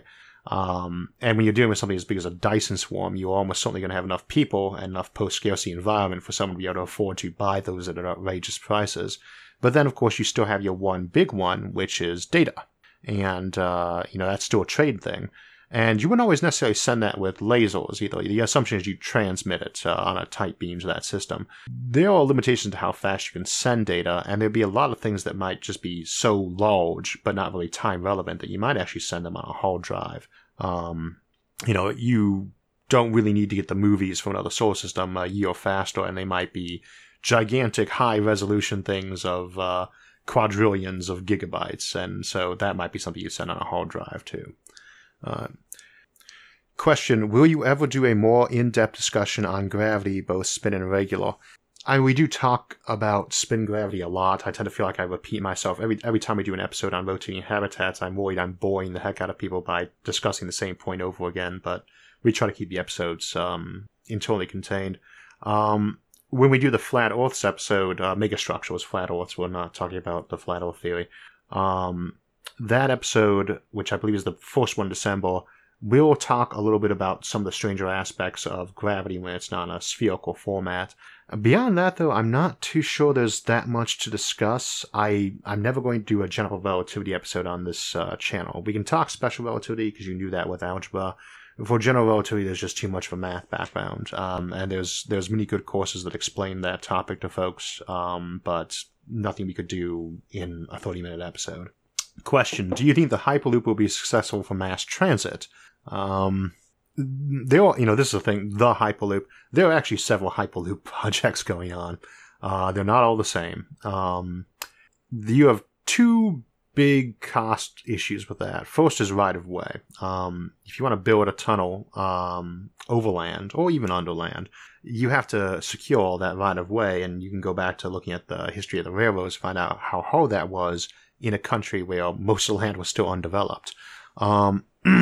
Um, and when you're dealing with something as big as a Dyson swarm, you're almost certainly going to have enough people and enough post-scarcity environment for someone to be able to afford to buy those at outrageous prices. But then, of course, you still have your one big one, which is data. And, uh, you know, that's still a trade thing. And you wouldn't always necessarily send that with lasers either. The assumption is you transmit it uh, on a tight beam to that system. There are limitations to how fast you can send data, and there'd be a lot of things that might just be so large, but not really time relevant, that you might actually send them on a hard drive. Um, you know, you don't really need to get the movies from another solar system a year faster, and they might be gigantic high-resolution things of uh, quadrillions of gigabytes, and so that might be something you send on a hard drive too. Uh, question, will you ever do a more in-depth discussion on gravity, both spin and regular? I mean, we do talk about spin gravity a lot. I tend to feel like I repeat myself. Every every time we do an episode on rotating habitats, I'm worried I'm boring the heck out of people by discussing the same point over again, but we try to keep the episodes um, internally contained. Um, when we do the Flat Earths episode, uh, Megastructure was Flat Earths, we're not talking about the Flat Earth theory. Um... That episode, which I believe is the first one in December, we'll talk a little bit about some of the stranger aspects of gravity when it's not in a spherical format. Beyond that, though, I'm not too sure there's that much to discuss. I, I'm never going to do a general relativity episode on this uh, channel. We can talk special relativity, because you can do that with algebra. For general relativity, there's just too much of a math background. Um, and there's there's many good courses that explain that topic to folks, um, but nothing we could do in a thirty-minute episode. Question, do you think the Hyperloop will be successful for mass transit? Um, there are, you know, this is the thing, the Hyperloop. There are actually several Hyperloop projects going on. Uh, they're not all the same. Um, you have two big cost issues with that. First is right-of-way. Um, if you want to build a tunnel um, overland or even underland, you have to secure that right-of-way, and you can go back to looking at the history of the railroads to find out how hard that was in a country where most of the land was still undeveloped. Um,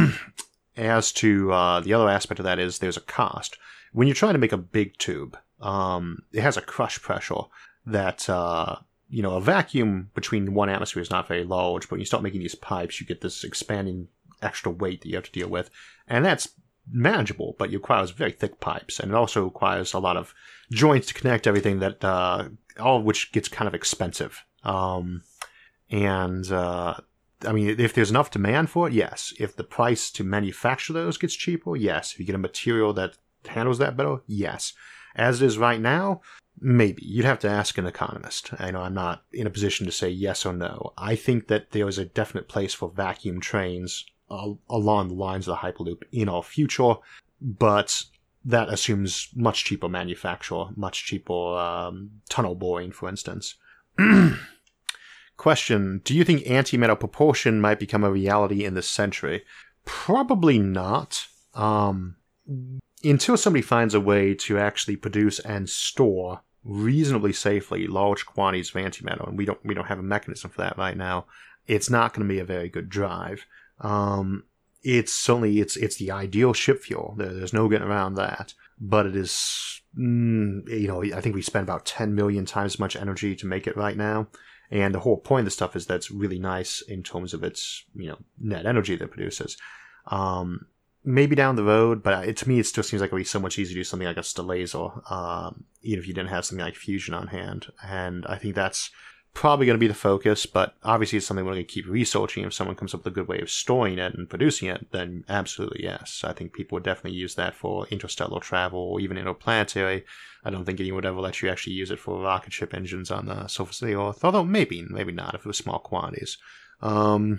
as to uh, the other aspect of that is there's a cost. When you're trying to make a big tube, um, it has a crush pressure that, uh, you know, a vacuum between one atmosphere is not very large, but when you start making these pipes, you get this expanding extra weight that you have to deal with. And that's manageable, but it requires very thick pipes. And it also requires a lot of joints to connect everything, that uh, all of which gets kind of expensive. Um, And, uh, I mean, if there's enough demand for it, yes. If the price to manufacture those gets cheaper, yes. If you get a material that handles that better, yes. As it is right now, maybe. You'd have to ask an economist. I know I'm not in a position to say yes or no. I think that there is a definite place for vacuum trains uh, along the lines of the Hyperloop in our future, but that assumes much cheaper manufacture, much cheaper um, tunnel boring, for instance. Question, do you think antimatter propulsion might become a reality in this century? Probably not. Um, until somebody finds a way to actually produce and store reasonably safely large quantities of antimatter, and we don't we don't have a mechanism for that right now, it's not going to be a very good drive. Um, it's certainly it's it's the ideal ship fuel. There, there's no getting around that. But it is, mm, you know, I think we spend about ten million times as much energy to make it right now. And the whole point of the stuff is that's really nice in terms of its, you know, net energy that it produces. Um, maybe down the road, but it, to me, it still seems like it would be so much easier to do something like a Stellazer, um, even if you didn't have something like fusion on hand. And I think that's probably going to be the focus, but obviously it's something we're going to keep researching. If someone comes up with a good way of storing it and producing it, then absolutely yes. I think people would definitely use that for interstellar travel or even interplanetary. I don't think anyone would ever let you actually use it for rocket ship engines on the surface of the Earth, although maybe, maybe not if it was small quantities. Um,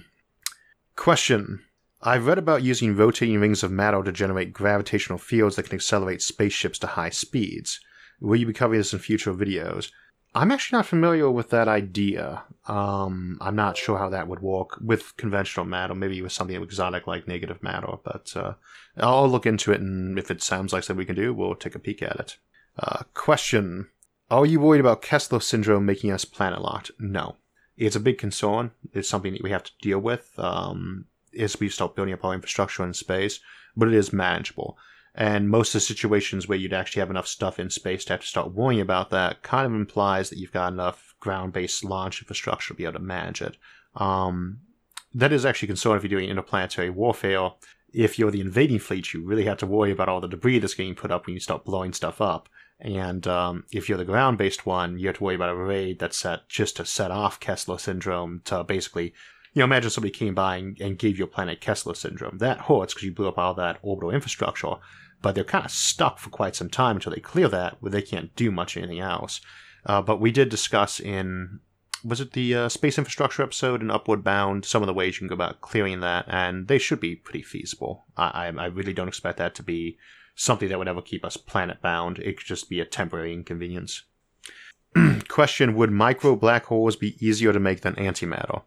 question. I've read about using rotating rings of matter to generate gravitational fields that can accelerate spaceships to high speeds. Will you be covering this in future videos? I'm actually not familiar with that idea. Um, I'm not sure how that would work with conventional matter, maybe with something exotic like negative matter, but uh, I'll look into it, and if it sounds like something we can do, we'll take a peek at it. Uh, question. Are you worried about Kessler syndrome making us planet-locked? No. It's a big concern. It's something that we have to deal with um, as we start building up our infrastructure in space, but it is manageable. And most of the situations where you'd actually have enough stuff in space to have to start worrying about that kind of implies that you've got enough ground-based launch infrastructure to be able to manage it. Um, that is actually a concern if you're doing interplanetary warfare. If you're the invading fleet, you really have to worry about all the debris that's getting put up when you start blowing stuff up. And um, if you're the ground-based one, you have to worry about a raid that's set just to set off Kessler syndrome to basically... You know, imagine somebody came by and, and gave your planet Kessler syndrome. That hurts because you blew up all that orbital infrastructure. But they're kind of stuck for quite some time until they clear that, where they can't do much anything else. Uh, but we did discuss in, was it the uh, space infrastructure episode in Upward Bound, some of the ways you can go about clearing that, and they should be pretty feasible. I, I really don't expect that to be something that would ever keep us planet-bound. It could just be a temporary inconvenience. Question, would micro black holes be easier to make than antimatter?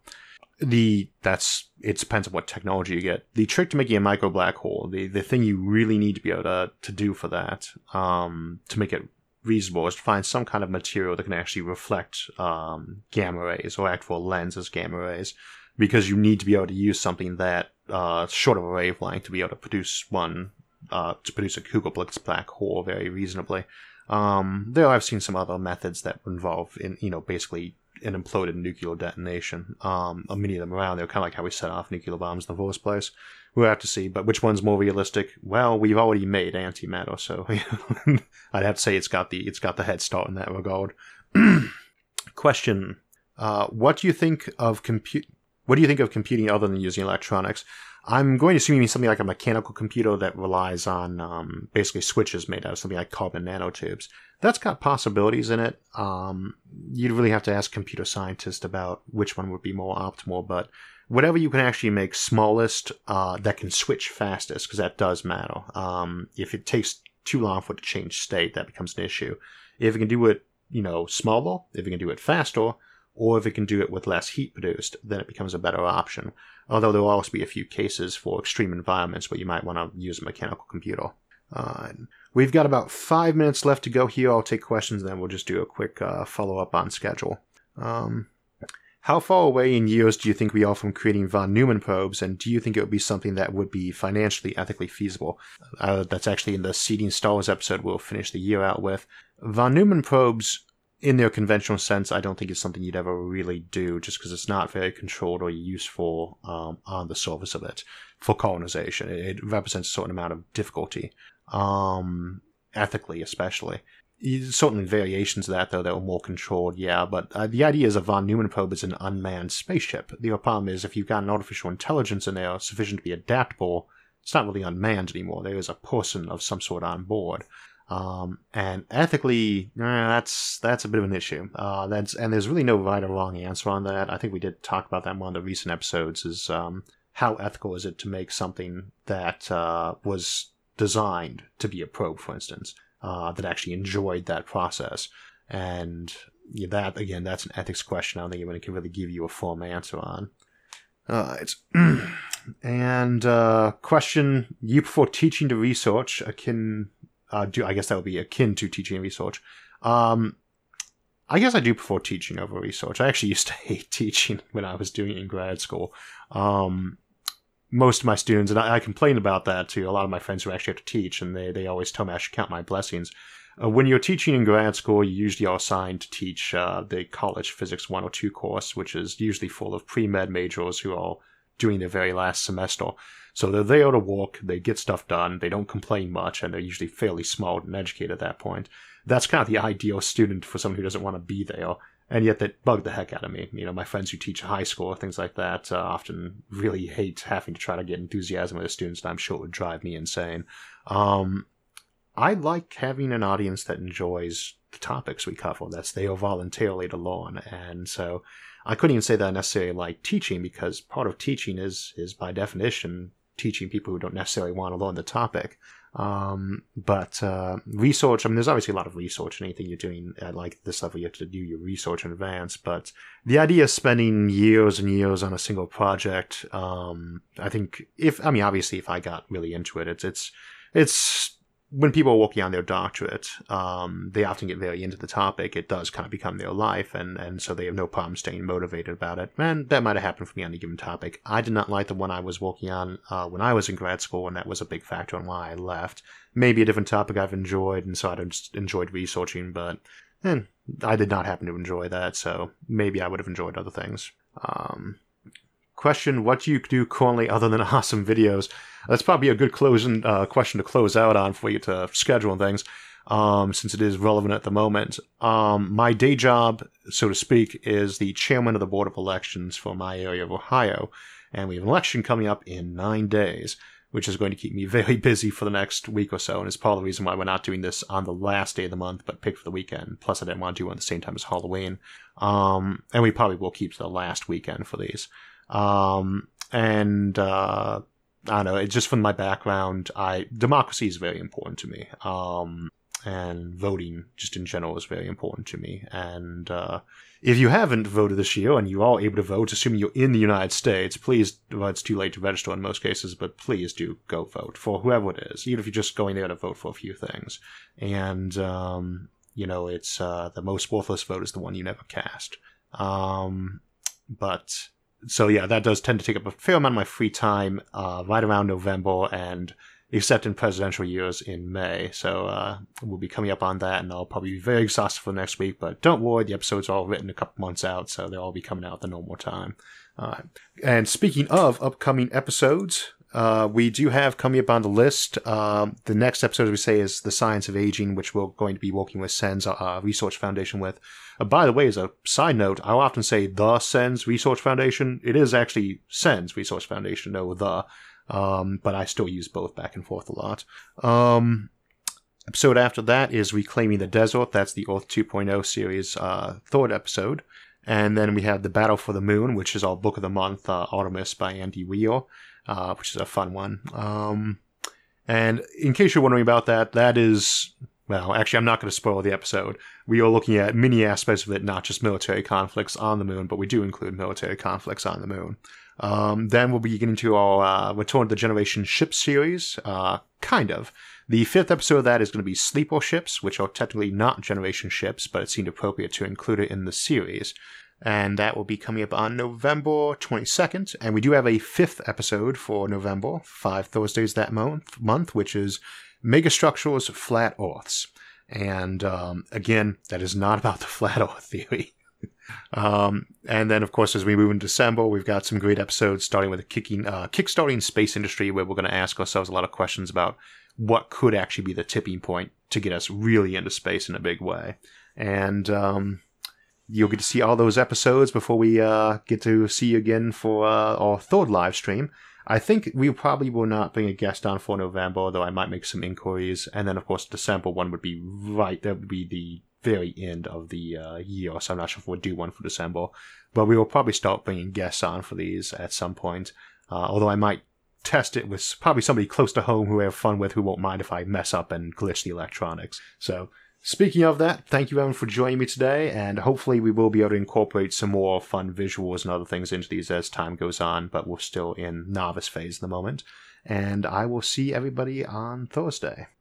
The that's it depends on what technology you get. The trick to making a micro black hole, the, the thing you really need to be able to, to do for that, um, to make it reasonable, is to find some kind of material that can actually reflect um, gamma rays or act for a lens as gamma rays, because you need to be able to use something that uh, short of a wavelength to be able to produce one uh, to produce a Kugelblitz black hole very reasonably. Um, there I've seen some other methods that involve in you know basically an imploded nuclear detonation. Um, many of them around. They're kind of like how we set off nuclear bombs in the first place. We'll have to see. But which one's more realistic? Well, we've already made antimatter, so I'd have to say it's got the it's got the head start in that regard. Question: uh, What do you think of compute? What do you think of computing other than using electronics? I'm going to assume you mean something like a mechanical computer that relies on um, basically switches made out of something like carbon nanotubes. That's got possibilities in it. Um, you'd really have to ask computer scientists about which one would be more optimal, but whatever you can actually make smallest uh, that can switch fastest, because that does matter. Um, if it takes too long for it to change state, that becomes an issue. If it can do it, you know, smaller, if it can do it faster, or if it can do it with less heat produced, then it becomes a better option. Although there will also be a few cases for extreme environments where you might want to use a mechanical computer. Uh, we've got about five minutes left to go here. I'll take questions, and then we'll just do a quick uh, follow-up on schedule. Um, how far away in years do you think we are from creating von Neumann probes, and do you think it would be something that would be financially, ethically feasible? Uh, that's actually in the Seeding Stars episode we'll finish the year out with. Von Neumann probes, in their conventional sense, I don't think it's something you'd ever really do, just because it's not very controlled or useful um, on the surface of it for colonization. It, it represents a certain amount of difficulty, um, ethically especially. Certainly variations of that, though, that were more controlled, yeah, but uh, the idea is a von Neumann probe is an unmanned spaceship. The problem is, if you've got an artificial intelligence in there sufficient to be adaptable, it's not really unmanned anymore. There is a person of some sort on board. Um, and ethically, eh, that's that's a bit of an issue. Uh, that's and there's really no right or wrong answer on that. I think we did talk about that in one of the recent episodes. Is um, how ethical is it to make something that uh, was designed to be a probe, for instance, uh, that actually enjoyed that process? And yeah, that again, that's an ethics question. I don't think anyone can really give you a firm answer on. Uh, it's and uh, question: you prefer teaching to research akin? Uh, do I guess that would be akin to teaching and research. Um, I guess I do prefer teaching over research. I actually used to hate teaching when I was doing it in grad school. Um, most of my students, and I, I complain about that to a lot of my friends who actually have to teach, and they, they always tell me I should count my blessings. Uh, when you're teaching in grad school, you usually are assigned to teach uh, the college physics one oh two course, which is usually full of pre-med majors who are doing their very last semester. So they're there to work, they get stuff done, they don't complain much, and they're usually fairly smart and educated at that point. That's kind of the ideal student for someone who doesn't want to be there, and yet that bugged the heck out of me. You know, my friends who teach high school or things like that uh, often really hate having to try to get enthusiasm with the students, and I'm sure it would drive me insane. Um, I like having an audience that enjoys the topics we cover, that's there voluntarily to learn, and so I couldn't even say that I necessarily like teaching, because part of teaching is, is by definition, teaching people who don't necessarily want to learn the topic. Um, but uh, research, I mean, there's obviously a lot of research in anything you're doing at like this level. You have to do your research in advance. But the idea of spending years and years on a single project, um, I think if, I mean, obviously if I got really into it, it's, it's, it's, when people are working on their doctorate, um, they often get very into the topic. It does kind of become their life, and, and so they have no problem staying motivated about it. And that might have happened for me on a given topic. I did not like the one I was working on uh, when I was in grad school, and that was a big factor in why I left. Maybe a different topic I've enjoyed, and so I just enjoyed researching, but eh, I did not happen to enjoy that, so maybe I would have enjoyed other things. Um... Question, what do you do currently other than awesome videos? That's probably a good closing uh, question to close out on for you to schedule and things, um, since it is relevant at the moment. Um, my day job, so to speak, is the chairman of the Board of Elections for my area of Ohio, and we have an election coming up in nine days, which is going to keep me very busy for the next week or so, and it's part of the reason why we're not doing this on the last day of the month, but picked for the weekend. Plus, I didn't want to do it at the same time as Halloween. Um, and we probably will keep to the last weekend for these. Um, and, uh, I don't know, it's just from my background, I, democracy is very important to me. Um, and voting just in general is very important to me. And, uh, if you haven't voted this year and you are able to vote, assuming you're in the United States, please, well, it's too late to register in most cases, but please do go vote for whoever it is, even if you're just going there to vote for a few things. And, um, you know, it's, uh, the most worthless vote is the one you never cast. Um, but, So yeah, that does tend to take up a fair amount of my free time uh, right around November, and except in presidential years in May. So uh, we'll be coming up on that, and I'll probably be very exhausted for next week. But don't worry, the episodes are all written a couple months out, so they'll all be coming out at the normal time. Uh, and speaking of upcoming episodes, uh, we do have coming up on the list. Uh, the next episode, as we say, is The Science of Aging, which we're going to be working with SENS uh, Research Foundation with. Uh, by the way, as a side note, I'll often say the SENS Research Foundation. It is actually SENS Research Foundation, no the, um, but I still use both back and forth a lot. Um, episode after that is Reclaiming the Desert. That's the Earth two point oh series uh, third episode. And then we have The Battle for the Moon, which is our book of the month, uh, Artemis by Andy Weir, uh, which is a fun one. Um, and in case you're wondering about that, that is... Well, actually, I'm not going to spoil the episode. We are looking at many aspects of it, not just military conflicts on the moon, but we do include military conflicts on the moon. Um, then we'll be getting to our uh, Return to the Generation Ship series, uh, kind of. The fifth episode of that is going to be Sleeper Ships, which are technically not Generation ships, but it seemed appropriate to include it in the series. And that will be coming up on November twenty-second. And we do have a fifth episode for November, five Thursdays that month, month which is Megastructures, Flat Earths. And um, again, that is not about the Flat Earth theory. um, and then, of course, as we move in December, we've got some great episodes starting with a kicking, uh, kickstarting space industry, where we're going to ask ourselves a lot of questions about what could actually be the tipping point to get us really into space in a big way. And um, you'll get to see all those episodes before we uh, get to see you again for uh, our third live stream. I think we probably will not bring a guest on for November, though I might make some inquiries. And then, of course, December one would be right. That would be the very end of the uh, year, so I'm not sure if we'll do one for December. But we will probably start bringing guests on for these at some point. Uh, although I might test it with probably somebody close to home who I have fun with, who won't mind if I mess up and glitch the electronics. So, speaking of that, thank you everyone for joining me today, and hopefully we will be able to incorporate some more fun visuals and other things into these as time goes on, but we're still in novice phase at the moment. And I will see everybody on Thursday.